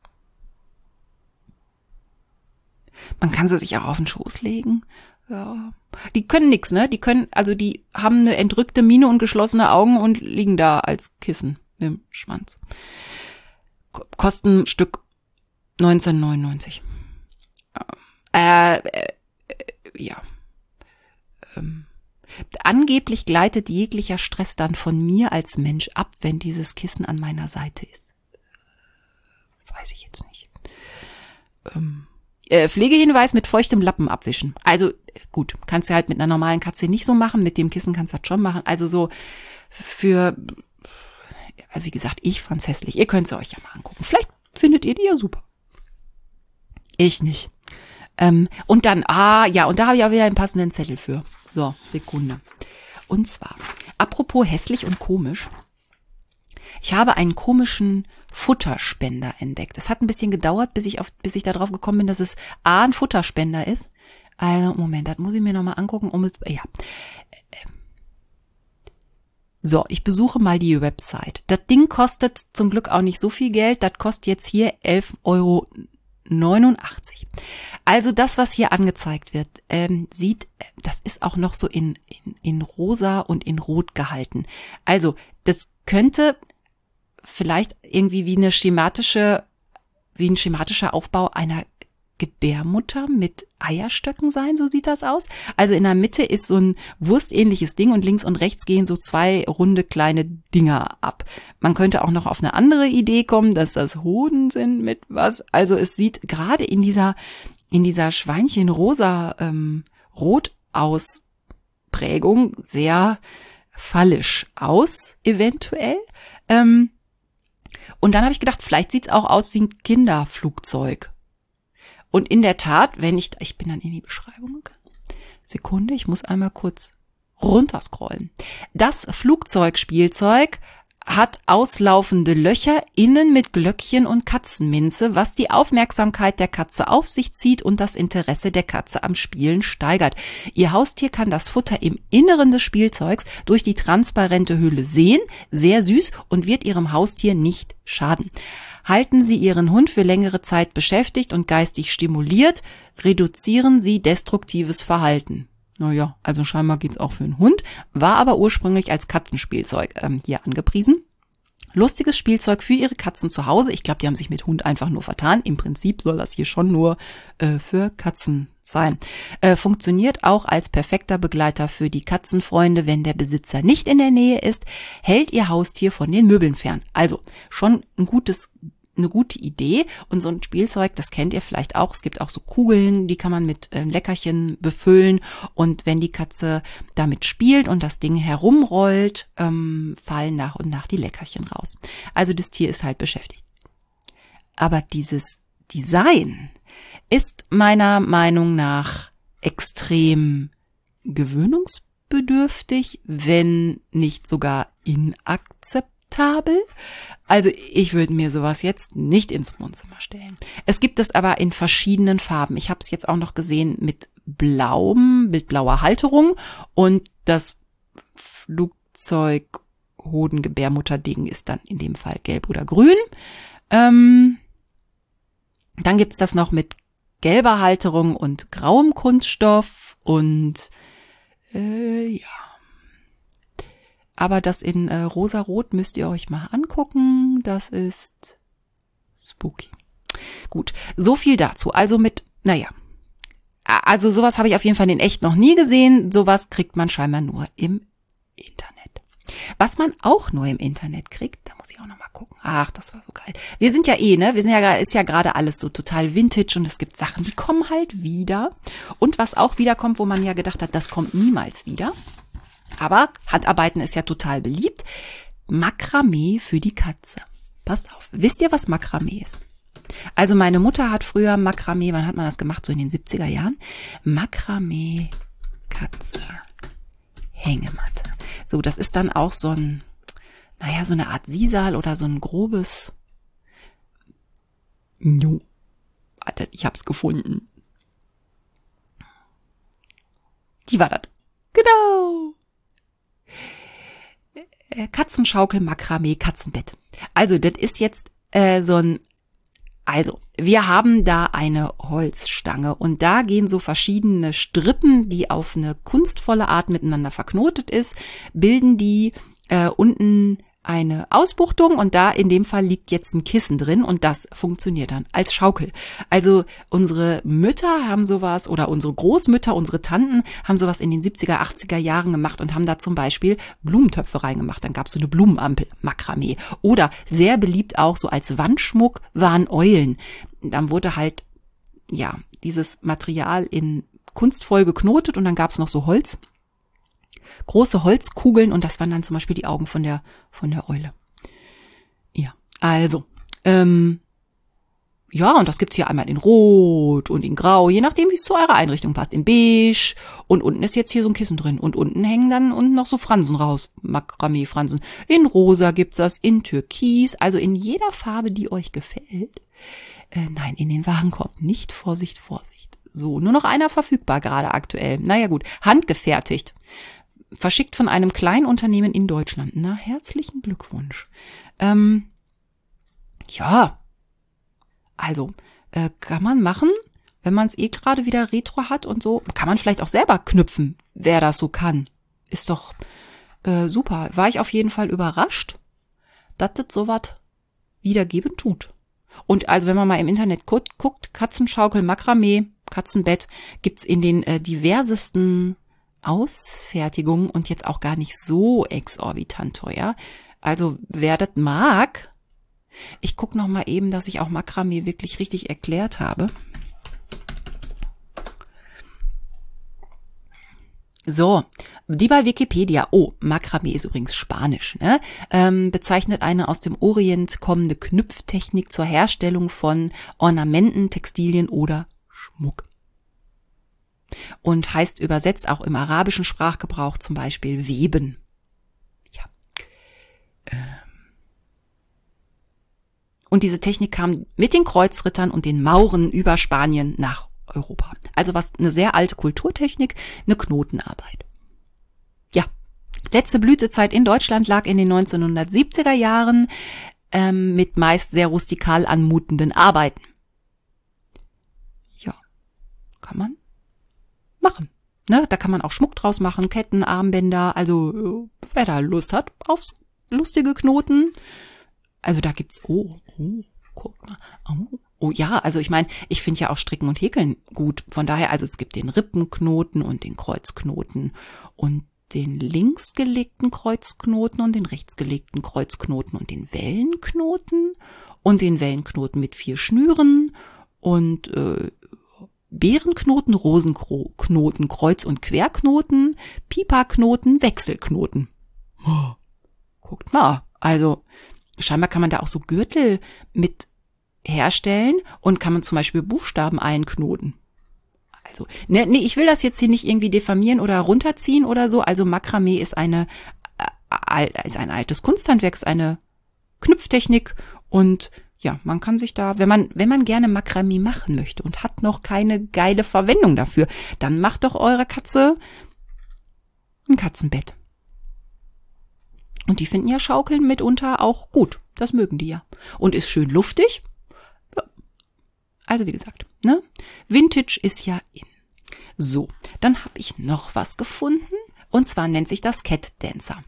Man kann sie sich auch auf den Schoß legen. Ja. Die können nix, ne? Die können, also die haben eine entrückte Miene und geschlossene Augen und liegen da als Kissen im Schwanz. Kosten ein Stück neunzehn neunundneunzig. Äh, äh, ja. Ähm. Angeblich gleitet jeglicher Stress dann von mir als Mensch ab, wenn dieses Kissen an meiner Seite ist. Weiß ich jetzt nicht. Ähm. Äh, Pflegehinweis: mit feuchtem Lappen abwischen. Also gut, kannst du halt mit einer normalen Katze nicht so machen, mit dem Kissen kannst du das schon machen. Also so für, also wie gesagt, ich fand's hässlich. Ihr könnt sie euch ja mal angucken. Vielleicht findet ihr die ja super. Ich nicht. Ähm, und dann, ah ja, und da habe ich auch wieder einen passenden Zettel für. So, Sekunde. Und zwar, apropos hässlich und komisch. Ich habe einen komischen Futterspender entdeckt. Es hat ein bisschen gedauert, bis ich auf, bis ich da drauf gekommen bin, dass es A, ein Futterspender ist. Also, Moment, das muss ich mir nochmal angucken, um es, ja. So, ich besuche mal die Website. Das Ding kostet zum Glück auch nicht so viel Geld. Das kostet jetzt hier elf Euro neunundachtzig. Also das, was hier angezeigt wird, ähm, sieht, das ist auch noch so in, in, in rosa und in rot gehalten. Also, das könnte vielleicht irgendwie wie eine schematische, wie ein schematischer Aufbau einer Gebärmutter mit Eierstöcken sein, so sieht das aus. Also in der Mitte ist so ein wurstähnliches Ding und links und rechts gehen so zwei runde kleine Dinger ab. Man könnte auch noch auf eine andere Idee kommen, dass das Hoden sind mit was. Also es sieht gerade in dieser, in dieser Schweinchen-rosa ähm, Rot-Ausprägung sehr phallisch aus, eventuell. Ähm, Und dann habe ich gedacht, vielleicht sieht's auch aus wie ein Kinderflugzeug. Und in der Tat, wenn ich, ich bin dann in die Beschreibung gegangen. Sekunde, ich muss einmal kurz runterscrollen. Das Flugzeugspielzeug hat auslaufende Löcher, innen mit Glöckchen und Katzenminze, was die Aufmerksamkeit der Katze auf sich zieht und das Interesse der Katze am Spielen steigert. Ihr Haustier kann das Futter im Inneren des Spielzeugs durch die transparente Hülle sehen, sehr süß, und wird Ihrem Haustier nicht schaden. Halten Sie Ihren Hund für längere Zeit beschäftigt und geistig stimuliert, reduzieren Sie destruktives Verhalten. Naja, also scheinbar geht's auch für einen Hund, war aber ursprünglich als Katzenspielzeug ähm, hier angepriesen. Lustiges Spielzeug für Ihre Katzen zu Hause. Ich glaube, die haben sich mit Hund einfach nur vertan. Im Prinzip soll das hier schon nur äh, für Katzen sein. Äh, funktioniert auch als perfekter Begleiter für die Katzenfreunde, wenn der Besitzer nicht in der Nähe ist, hält Ihr Haustier von den Möbeln fern. Also schon ein gutes eine gute Idee. Und so ein Spielzeug, das kennt ihr vielleicht auch. Es gibt auch so Kugeln, die kann man mit äh, Leckerchen befüllen. Und wenn die Katze damit spielt und das Ding herumrollt, ähm, fallen nach und nach die Leckerchen raus. Also das Tier ist halt beschäftigt. Aber dieses Design ist meiner Meinung nach extrem gewöhnungsbedürftig, wenn nicht sogar inakzeptabel. Also ich würde mir sowas jetzt nicht ins Wohnzimmer stellen. Es gibt es aber in verschiedenen Farben. Ich habe es jetzt auch noch gesehen mit blauem, mit blauer Halterung, und das Flugzeug-Hoden-Gebärmutterding ist dann in dem Fall gelb oder grün. Ähm, dann gibt's das noch mit gelber Halterung und grauem Kunststoff und äh, ja. Aber das in äh, rosa-rot müsst ihr euch mal angucken. Das ist spooky. Gut, so viel dazu. Also mit, naja, Also sowas habe ich auf jeden Fall in echt noch nie gesehen. Sowas kriegt man scheinbar nur im Internet. Was man auch nur im Internet kriegt, da muss ich auch noch mal gucken. Ach, das war so geil. Wir sind ja eh, ne? Wir sind ja, ist ja gerade alles so total vintage und es gibt Sachen, die kommen halt wieder. Und was auch wiederkommt, wo man ja gedacht hat, das kommt niemals wieder. Aber Handarbeiten ist ja total beliebt. Makramee für die Katze. Passt auf. Wisst ihr, was Makramee ist? Also meine Mutter hat früher Makramee, wann hat man das gemacht? So in den siebziger Jahren. Makramee Katze Hängematte. So, das ist dann auch so ein, naja, so eine Art Sisal oder so ein grobes. Jo. Warte, ich hab's gefunden. Die war das. Genau. Katzenschaukel, Makramee, Katzenbett. Also, das ist jetzt äh, so ein, also, wir haben da eine Holzstange und da gehen so verschiedene Strippen, die auf eine kunstvolle Art miteinander verknotet ist, bilden die äh, unten eine Ausbuchtung und da in dem Fall liegt jetzt ein Kissen drin und das funktioniert dann als Schaukel. Also unsere Mütter haben sowas oder unsere Großmütter, unsere Tanten haben sowas in den siebziger, achtziger Jahren gemacht und haben da zum Beispiel Blumentöpfe reingemacht. Dann gab es so eine Blumenampel, Makramee. Oder sehr beliebt auch so als Wandschmuck waren Eulen. Dann wurde halt, ja, dieses Material in kunstvoll geknotet und dann gab es noch so Holz. Große Holzkugeln und das waren dann zum Beispiel die Augen von der von der Eule. Ja, also, ähm, ja, und das gibt's hier einmal in Rot und in Grau, je nachdem, wie es zu eurer Einrichtung passt. In Beige und unten ist jetzt hier so ein Kissen drin und unten hängen dann unten noch so Fransen raus, Makramee-Fransen. In Rosa gibt's das, in Türkis, also in jeder Farbe, die euch gefällt. Äh, nein, in den Warenkorb nicht, Vorsicht, Vorsicht. So, nur noch einer verfügbar gerade aktuell. Naja gut, handgefertigt. Verschickt von einem kleinen Unternehmen in Deutschland. Na, herzlichen Glückwunsch. Ähm, ja, also äh, kann man machen, wenn man es eh gerade wieder retro hat und so. Kann man vielleicht auch selber knüpfen, wer das so kann. Ist doch äh, super. War ich auf jeden Fall überrascht, dass das sowas wiedergeben tut. Und also wenn man mal im Internet guckt, guckt Katzenschaukel, Makramee, Katzenbett, gibt's in den äh, diversesten Ausfertigung und jetzt auch gar nicht so exorbitant teuer. Also wer das mag, ich gucke noch mal eben, dass ich auch Makramee wirklich richtig erklärt habe. So, die bei Wikipedia, oh, Makramee ist übrigens Spanisch, ne? Ähm, bezeichnet eine aus dem Orient kommende Knüpftechnik zur Herstellung von Ornamenten, Textilien oder Schmuck. Und heißt übersetzt auch im arabischen Sprachgebrauch zum Beispiel weben. Ja. Ähm. Und diese Technik kam mit den Kreuzrittern und den Mauren über Spanien nach Europa. Also was eine sehr alte Kulturtechnik, eine Knotenarbeit. Ja, letzte Blütezeit in Deutschland lag in den neunzehnhundertsiebziger Jahren ähm, mit meist sehr rustikal anmutenden Arbeiten. Ja, kann man machen. Ne, da kann man auch Schmuck draus machen, Ketten, Armbänder, also wer da Lust hat aufs lustige Knoten. Also da gibt's, oh, oh, guck mal, oh, oh ja, also ich meine, ich finde ja auch Stricken und Häkeln gut. Von daher, also es gibt den Rippenknoten und den Kreuzknoten und den links gelegten Kreuzknoten und den rechts gelegten Kreuzknoten und den Wellenknoten und den Wellenknoten mit vier Schnüren und äh, Beerenknoten, Rosenknoten, Kreuz- und Querknoten, Pipa-Knoten, Wechselknoten. Oh, guckt mal, also scheinbar kann man da auch so Gürtel mit herstellen und kann man zum Beispiel Buchstaben einknoten. Also, ne, nee, ich will das jetzt hier nicht irgendwie diffamieren oder runterziehen oder so. Also Makramee ist eine, äh, ist ein altes Kunsthandwerk, ist eine Knüpftechnik und ja, man kann sich da, wenn man, wenn man gerne Makramee machen möchte und hat noch keine geile Verwendung dafür, dann macht doch eure Katze ein Katzenbett. Und die finden ja Schaukeln mitunter auch gut. Das mögen die ja. Und ist schön luftig. Ja. Also wie gesagt, ne? Vintage ist ja in. So, dann habe ich noch was gefunden. Und zwar nennt sich das Cat Dancer.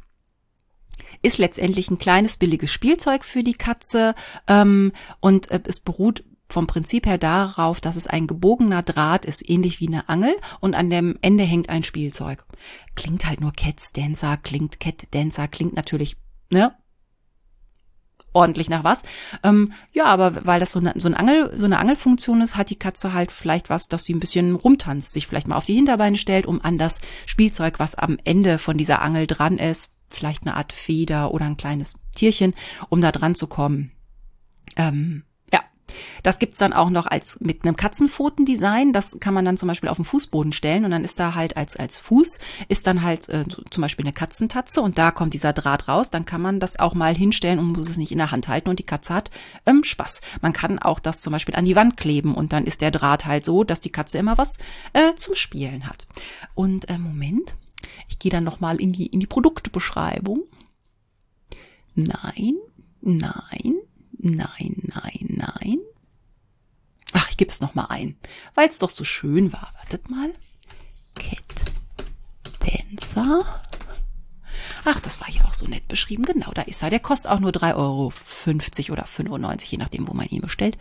Ist letztendlich ein kleines, billiges Spielzeug für die Katze. Ähm, und äh, es beruht vom Prinzip her darauf, dass es ein gebogener Draht ist, ähnlich wie eine Angel, und an dem Ende hängt ein Spielzeug. Klingt halt nur Cat Dancer, klingt Cat Dancer, klingt natürlich, ne? Ordentlich nach was. Ähm, ja, aber weil das so eine, so eine Angel, so eine Angelfunktion ist, hat die Katze halt vielleicht was, dass sie ein bisschen rumtanzt, sich vielleicht mal auf die Hinterbeine stellt, um an das Spielzeug, was am Ende von dieser Angel dran ist, vielleicht eine Art Feder oder ein kleines Tierchen, um da dran zu kommen. Ähm, ja, das gibt's dann auch noch als mit einem Katzenpfotendesign. Das kann man dann zum Beispiel auf den Fußboden stellen und dann ist da halt als als Fuß ist dann halt äh, zum Beispiel eine Katzentatze und da kommt dieser Draht raus. Dann kann man das auch mal hinstellen und muss es nicht in der Hand halten und die Katze hat ähm, Spaß. Man kann auch das zum Beispiel an die Wand kleben und dann ist der Draht halt so, dass die Katze immer was äh, zum Spielen hat. Und äh, Moment, ich gehe dann noch mal in die in die Produktbeschreibung. Nein, nein. Nein, nein, nein. Ach, ich gebe es nochmal ein, weil es doch so schön war. Wartet mal. Cat Dancer. Ach, das war hier auch so nett beschrieben. Genau, da ist er. Der kostet auch nur drei Euro fünfzig oder fünfundneunzig, je nachdem, wo man ihn bestellt.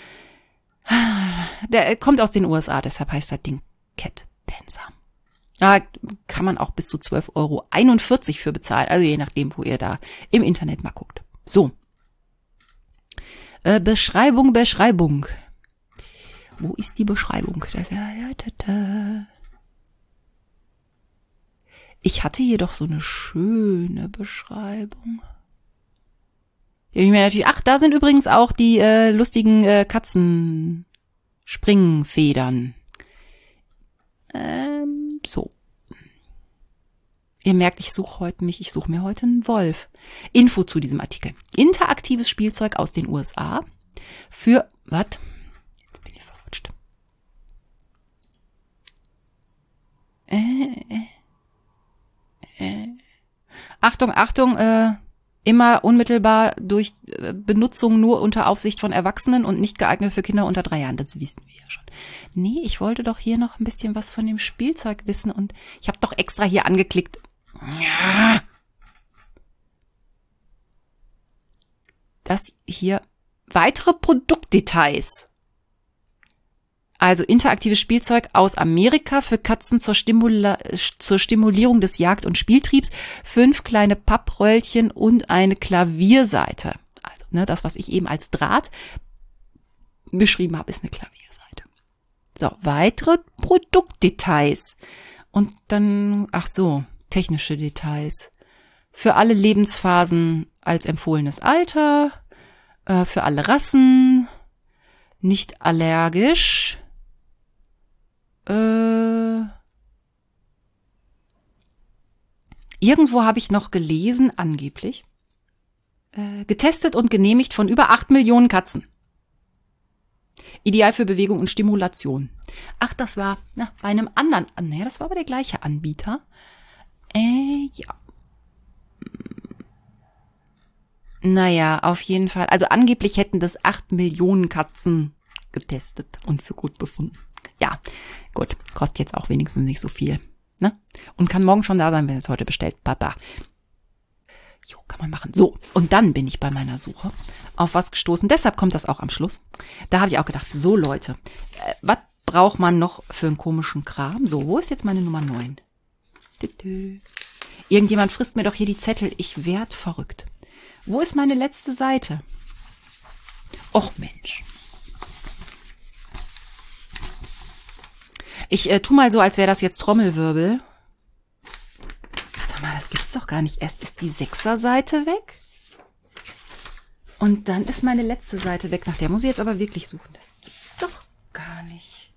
Der kommt aus den U S A, deshalb heißt das Ding Cat Dancer. Da kann man auch bis zu zwölf Euro einundvierzig für bezahlen. Also je nachdem, wo ihr da im Internet mal guckt. So. Äh, Beschreibung, Beschreibung. Wo ist die Beschreibung? Das, ja, ja, da, da. Ich hatte hier doch so eine schöne Beschreibung. Ich mir natürlich, ach, da sind übrigens auch die äh, lustigen äh, Katzenspringfedern. Ähm, so. Ihr merkt, ich suche heute mich, ich suche mir heute einen Wolf. Info zu diesem Artikel. Interaktives Spielzeug aus den U S A für, was? Jetzt bin ich verrutscht. Äh, äh. Achtung, Achtung, äh, immer unmittelbar durch äh, Benutzung nur unter Aufsicht von Erwachsenen und nicht geeignet für Kinder unter drei Jahren. Das wissen wir ja schon. Nee, ich wollte doch hier noch ein bisschen was von dem Spielzeug wissen und ich habe doch extra hier angeklickt. Ja. Das hier weitere Produktdetails. Also interaktives Spielzeug aus Amerika für Katzen zur, Stimula- zur Stimulierung des Jagd- und Spieltriebs. Fünf kleine Pappröllchen und eine Klavierseite. Also ne, das, was ich eben als Draht beschrieben habe, ist eine Klavierseite. So, weitere Produktdetails. Und dann, ach so, technische Details. Für alle Lebensphasen als empfohlenes Alter, äh, für alle Rassen, nicht allergisch, äh, irgendwo habe ich noch gelesen, angeblich, äh, getestet und genehmigt von über acht Millionen Katzen. Ideal für Bewegung und Stimulation. Ach, das war na, bei einem anderen, naja, das war aber der gleiche Anbieter. Äh, ja. Naja, auf jeden Fall. Also angeblich hätten das acht Millionen Katzen getestet und für gut befunden. Ja, gut. Kostet jetzt auch wenigstens nicht so viel. Ne? Und kann morgen schon da sein, wenn es heute bestellt. Papa. Jo, kann man machen. So, und dann bin ich bei meiner Suche auf was gestoßen. Deshalb kommt das auch am Schluss. Da habe ich auch gedacht, so Leute, äh, was braucht man noch für einen komischen Kram? So, wo ist jetzt meine Nummer neun? Irgendjemand frisst mir doch hier die Zettel. Ich werd verrückt. Wo ist meine letzte Seite? Och Mensch. Ich äh, tu mal so, als wäre das jetzt Trommelwirbel. Sag mal, das gibt's doch gar nicht. Erst ist die Sechser-Seite weg. Und dann ist meine letzte Seite weg. Nach der muss ich jetzt aber wirklich suchen. Das gibt's doch gar nicht.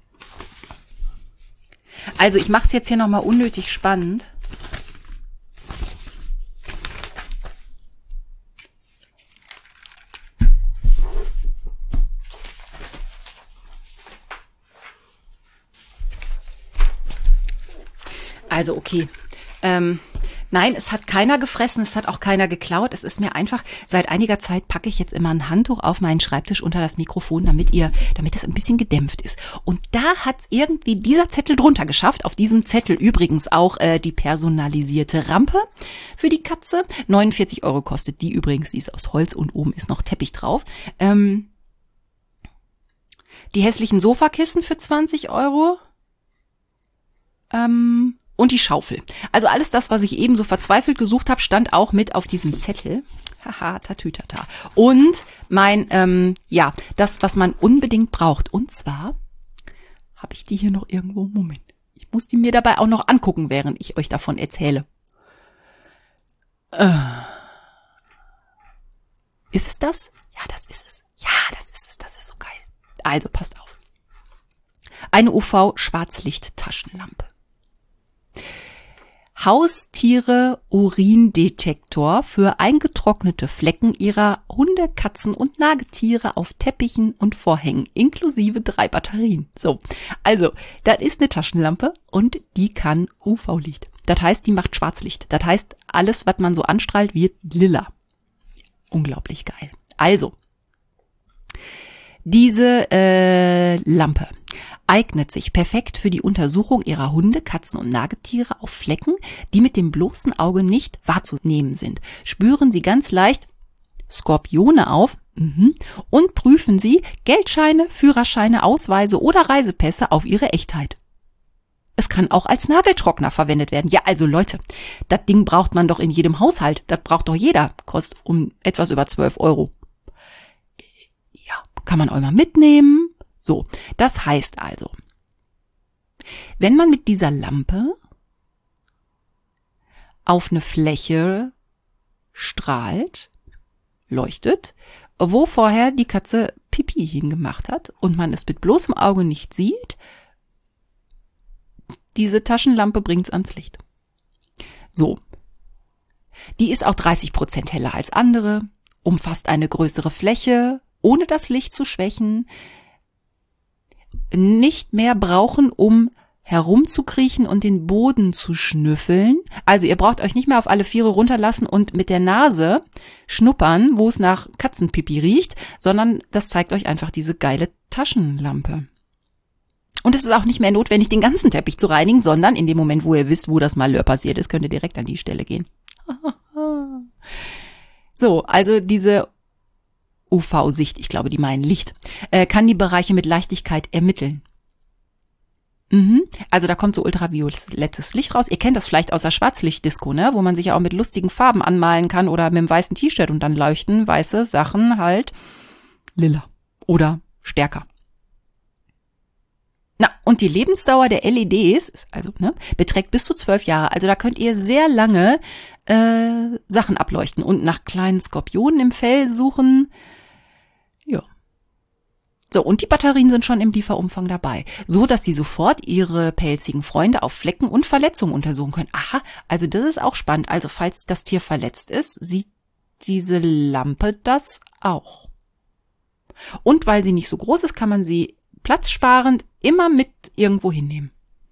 Also ich mache es jetzt hier nochmal unnötig spannend. Also okay, ähm, nein, es hat keiner gefressen, es hat auch keiner geklaut. Es ist mir einfach, seit einiger Zeit packe ich jetzt immer ein Handtuch auf meinen Schreibtisch unter das Mikrofon, damit ihr, damit es ein bisschen gedämpft ist. Und da hat es irgendwie dieser Zettel drunter geschafft. Auf diesem Zettel übrigens auch äh, die personalisierte Rampe für die Katze. neunundvierzig Euro kostet die übrigens, die ist aus Holz und oben ist noch Teppich drauf. Ähm, Die hässlichen Sofakissen für zwanzig Euro. Ähm, und die Schaufel. Also alles das, was ich eben so verzweifelt gesucht habe, stand auch mit auf diesem Zettel. Haha, tatütata. Und mein, ähm, ja, das, was man unbedingt braucht. Und zwar habe ich die hier noch irgendwo. Moment. Ich muss die mir dabei auch noch angucken, während ich euch davon erzähle. Äh. Ist es das? Ja, das ist es. Ja, das ist es. Das ist so geil. Also, passt auf. Eine U V-Schwarzlicht-Taschenlampe. Haustiere-Urindetektor für eingetrocknete Flecken ihrer Hunde, Katzen und Nagetiere auf Teppichen und Vorhängen, inklusive drei Batterien. So, also, das ist eine Taschenlampe und die kann U V-Licht. Das heißt, die macht Schwarzlicht. Das heißt, alles, was man so anstrahlt, wird lila. Unglaublich geil. Also, diese äh, Lampe eignet sich perfekt für die Untersuchung ihrer Hunde, Katzen und Nagetiere auf Flecken, die mit dem bloßen Auge nicht wahrzunehmen sind. Spüren Sie ganz leicht Skorpione auf mhm, und prüfen Sie Geldscheine, Führerscheine, Ausweise oder Reisepässe auf ihre Echtheit. Es kann auch als Nageltrockner verwendet werden. Ja, also Leute, das Ding braucht man doch in jedem Haushalt. Das braucht doch jeder. Kostet um etwas über zwölf Euro. Ja, kann man auch mal mitnehmen. So, das heißt also, wenn man mit dieser Lampe auf eine Fläche strahlt, leuchtet, wo vorher die Katze Pipi hingemacht hat und man es mit bloßem Auge nicht sieht, diese Taschenlampe bringt's ans Licht. So, die ist auch dreißig Prozent heller als andere, umfasst eine größere Fläche, ohne das Licht zu schwächen, nicht mehr brauchen, um herumzukriechen und den Boden zu schnüffeln. Also ihr braucht euch nicht mehr auf alle Viere runterlassen und mit der Nase schnuppern, wo es nach Katzenpipi riecht, sondern das zeigt euch einfach diese geile Taschenlampe. Und es ist auch nicht mehr notwendig, den ganzen Teppich zu reinigen, sondern in dem Moment, wo ihr wisst, wo das Malheur passiert ist, könnt ihr direkt an die Stelle gehen. So, also diese U V-Sicht, ich glaube, die meinen Licht, äh, kann die Bereiche mit Leichtigkeit ermitteln. Mhm. Also da kommt so ultraviolettes Licht raus. Ihr kennt das vielleicht aus der Schwarzlichtdisco, ne, wo man sich ja auch mit lustigen Farben anmalen kann oder mit einem weißen T-Shirt und dann leuchten weiße Sachen halt lila oder stärker. Na, und die Lebensdauer der L E Ds, ist also, ne, beträgt bis zu zwölf Jahre. Also da könnt ihr sehr lange äh, Sachen ableuchten und nach kleinen Skorpionen im Fell suchen. Ja. So, und die Batterien sind schon im Lieferumfang dabei, so dass sie sofort ihre pelzigen Freunde auf Flecken und Verletzungen untersuchen können. Aha, also das ist auch spannend. Also falls das Tier verletzt ist, sieht diese Lampe das auch. Und weil sie nicht so groß ist, kann man sie platzsparend immer mit irgendwo hinnehmen.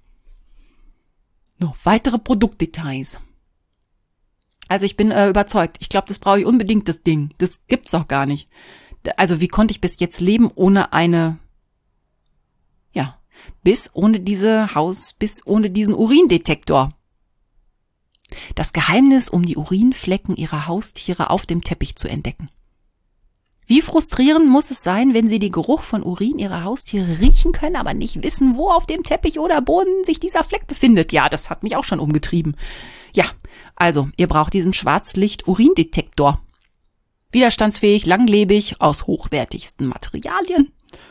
Noch weitere Produktdetails. Also ich bin äh, überzeugt. Ich glaube, das brauche ich unbedingt, das Ding. Das gibt's doch gar nicht. Also wie konnte ich bis jetzt leben ohne eine, ja, bis ohne diese Haus, bis ohne diesen Urindetektor. Das Geheimnis, um die Urinflecken ihrer Haustiere auf dem Teppich zu entdecken. Wie frustrierend muss es sein, wenn Sie den Geruch von Urin Ihrer Haustiere riechen können, aber nicht wissen, wo auf dem Teppich oder Boden sich dieser Fleck befindet. Ja, das hat mich auch schon umgetrieben. Ja, also, ihr braucht diesen Schwarzlicht-Urindetektor. Widerstandsfähig, langlebig, aus hochwertigsten Materialien.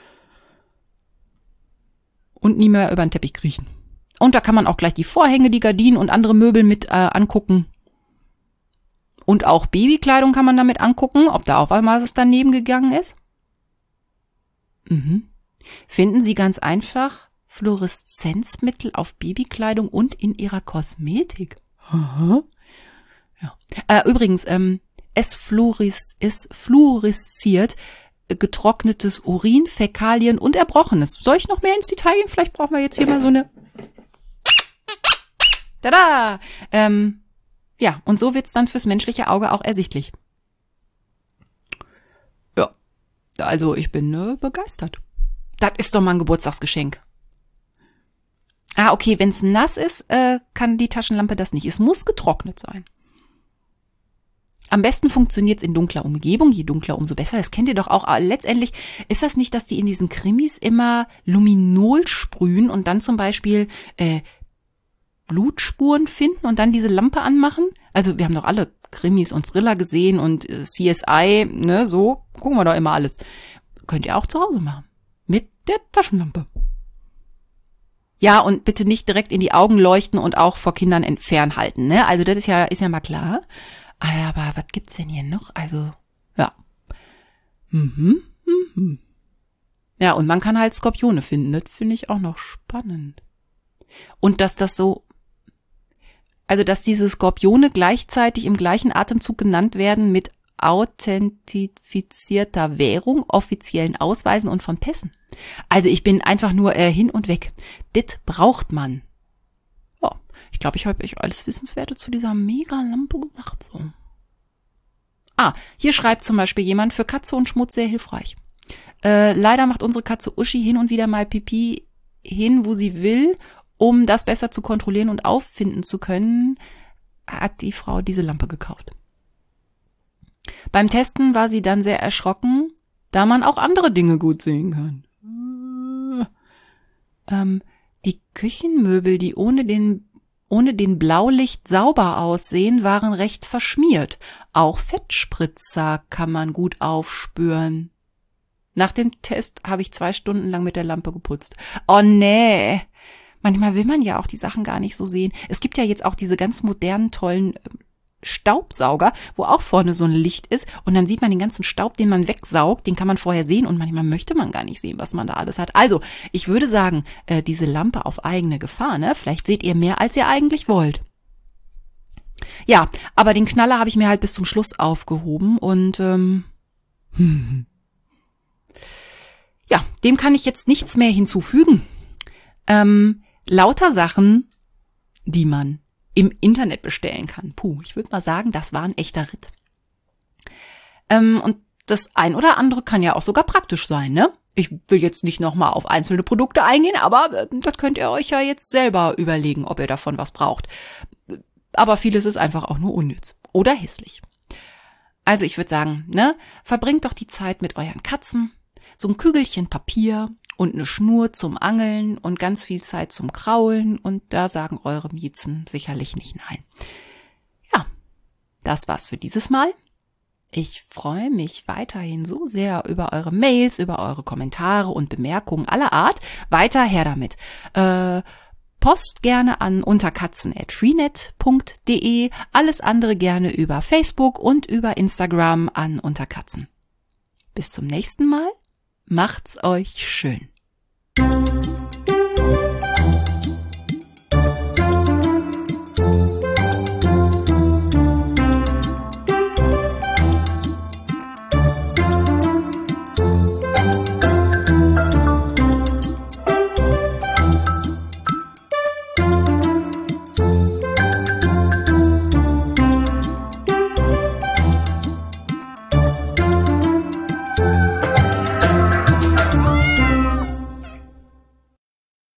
Und nie mehr über den Teppich kriechen. Und da kann man auch gleich die Vorhänge, die Gardinen und andere Möbel mit äh, angucken. Und auch Babykleidung kann man damit angucken, ob da auch was daneben gegangen ist. Mhm. Finden Sie ganz einfach Fluoreszenzmittel auf Babykleidung und in Ihrer Kosmetik. Aha. Ja. Äh, übrigens, ähm, es, fluoris, es fluoresziert äh, getrocknetes Urin, Fäkalien und Erbrochenes. Soll ich noch mehr ins Detail gehen? Vielleicht brauchen wir jetzt hier mal so eine... Tada! Ähm... Ja, und so wird's dann fürs menschliche Auge auch ersichtlich. Ja, also ich bin äh, begeistert. Das ist doch mal ein Geburtstagsgeschenk. Ah, okay, wenn's nass ist, äh, kann die Taschenlampe das nicht. Es muss getrocknet sein. Am besten funktioniert es in dunkler Umgebung, je dunkler, umso besser. Das kennt ihr doch auch. Aber letztendlich ist das nicht, dass die in diesen Krimis immer Luminol sprühen und dann zum Beispiel äh, Blutspuren finden und dann diese Lampe anmachen? Also wir haben doch alle Krimis und Thriller gesehen und äh, C S I, ne, so, gucken wir doch immer alles. Könnt ihr auch zu Hause machen. Mit der Taschenlampe. Ja, und bitte nicht direkt in die Augen leuchten und auch vor Kindern fernhalten, ne? Also das ist ja, ist ja mal klar. Aber was gibt's denn hier noch? Also, ja. Mhm, mhm. Ja, und man kann halt Skorpione finden. Das finde ich auch noch spannend. Und dass das so, also dass diese Skorpione gleichzeitig im gleichen Atemzug genannt werden mit authentifizierter Währung, offiziellen Ausweisen und von Pässen. Also ich bin einfach nur äh, hin und weg. Das braucht man. Ja, ich glaube, ich habe euch alles Wissenswerte zu dieser Mega-Lampe gesagt. So. Ah, hier schreibt zum Beispiel jemand, für Katze und Schmutz sehr hilfreich. Äh, leider macht unsere Katze Uschi hin und wieder mal Pipi hin, wo sie will, um das besser zu kontrollieren und auffinden zu können, hat die Frau diese Lampe gekauft. Beim Testen war sie dann sehr erschrocken, da man auch andere Dinge gut sehen kann. Ähm, die Küchenmöbel, die ohne den, ohne den Blaulicht sauber aussehen, waren recht verschmiert. Auch Fettspritzer kann man gut aufspüren. Nach dem Test habe ich zwei Stunden lang mit der Lampe geputzt. Oh nee! Manchmal will man ja auch die Sachen gar nicht so sehen. Es gibt ja jetzt auch diese ganz modernen, tollen Staubsauger, wo auch vorne so ein Licht ist und dann sieht man den ganzen Staub, den man wegsaugt, den kann man vorher sehen und manchmal möchte man gar nicht sehen, was man da alles hat. Also, ich würde sagen, äh, diese Lampe auf eigene Gefahr, ne? Vielleicht seht ihr mehr, als ihr eigentlich wollt. Ja, aber den Knaller habe ich mir halt bis zum Schluss aufgehoben und ähm, hm. ja, dem kann ich jetzt nichts mehr hinzufügen. Ähm, lauter Sachen, die man im Internet bestellen kann. Puh, ich würde mal sagen, das war ein echter Ritt. Ähm, und das ein oder andere kann ja auch sogar praktisch sein, ne? Ich will jetzt nicht nochmal auf einzelne Produkte eingehen, aber äh, das könnt ihr euch ja jetzt selber überlegen, ob ihr davon was braucht. Aber vieles ist einfach auch nur unnütz oder hässlich. Also ich würde sagen, ne, verbringt doch die Zeit mit euren Katzen, so ein Kügelchen Papier und eine Schnur zum Angeln und ganz viel Zeit zum Kraulen und da sagen eure Miezen sicherlich nicht nein. Ja, das war's für dieses Mal. Ich freue mich weiterhin so sehr über eure Mails, über eure Kommentare und Bemerkungen aller Art. Weiter her damit. Äh, Post gerne an unterkatzen at freenet punkt de, alles andere gerne über Facebook und über Instagram an unterkatzen. Bis zum nächsten Mal. Macht's euch schön.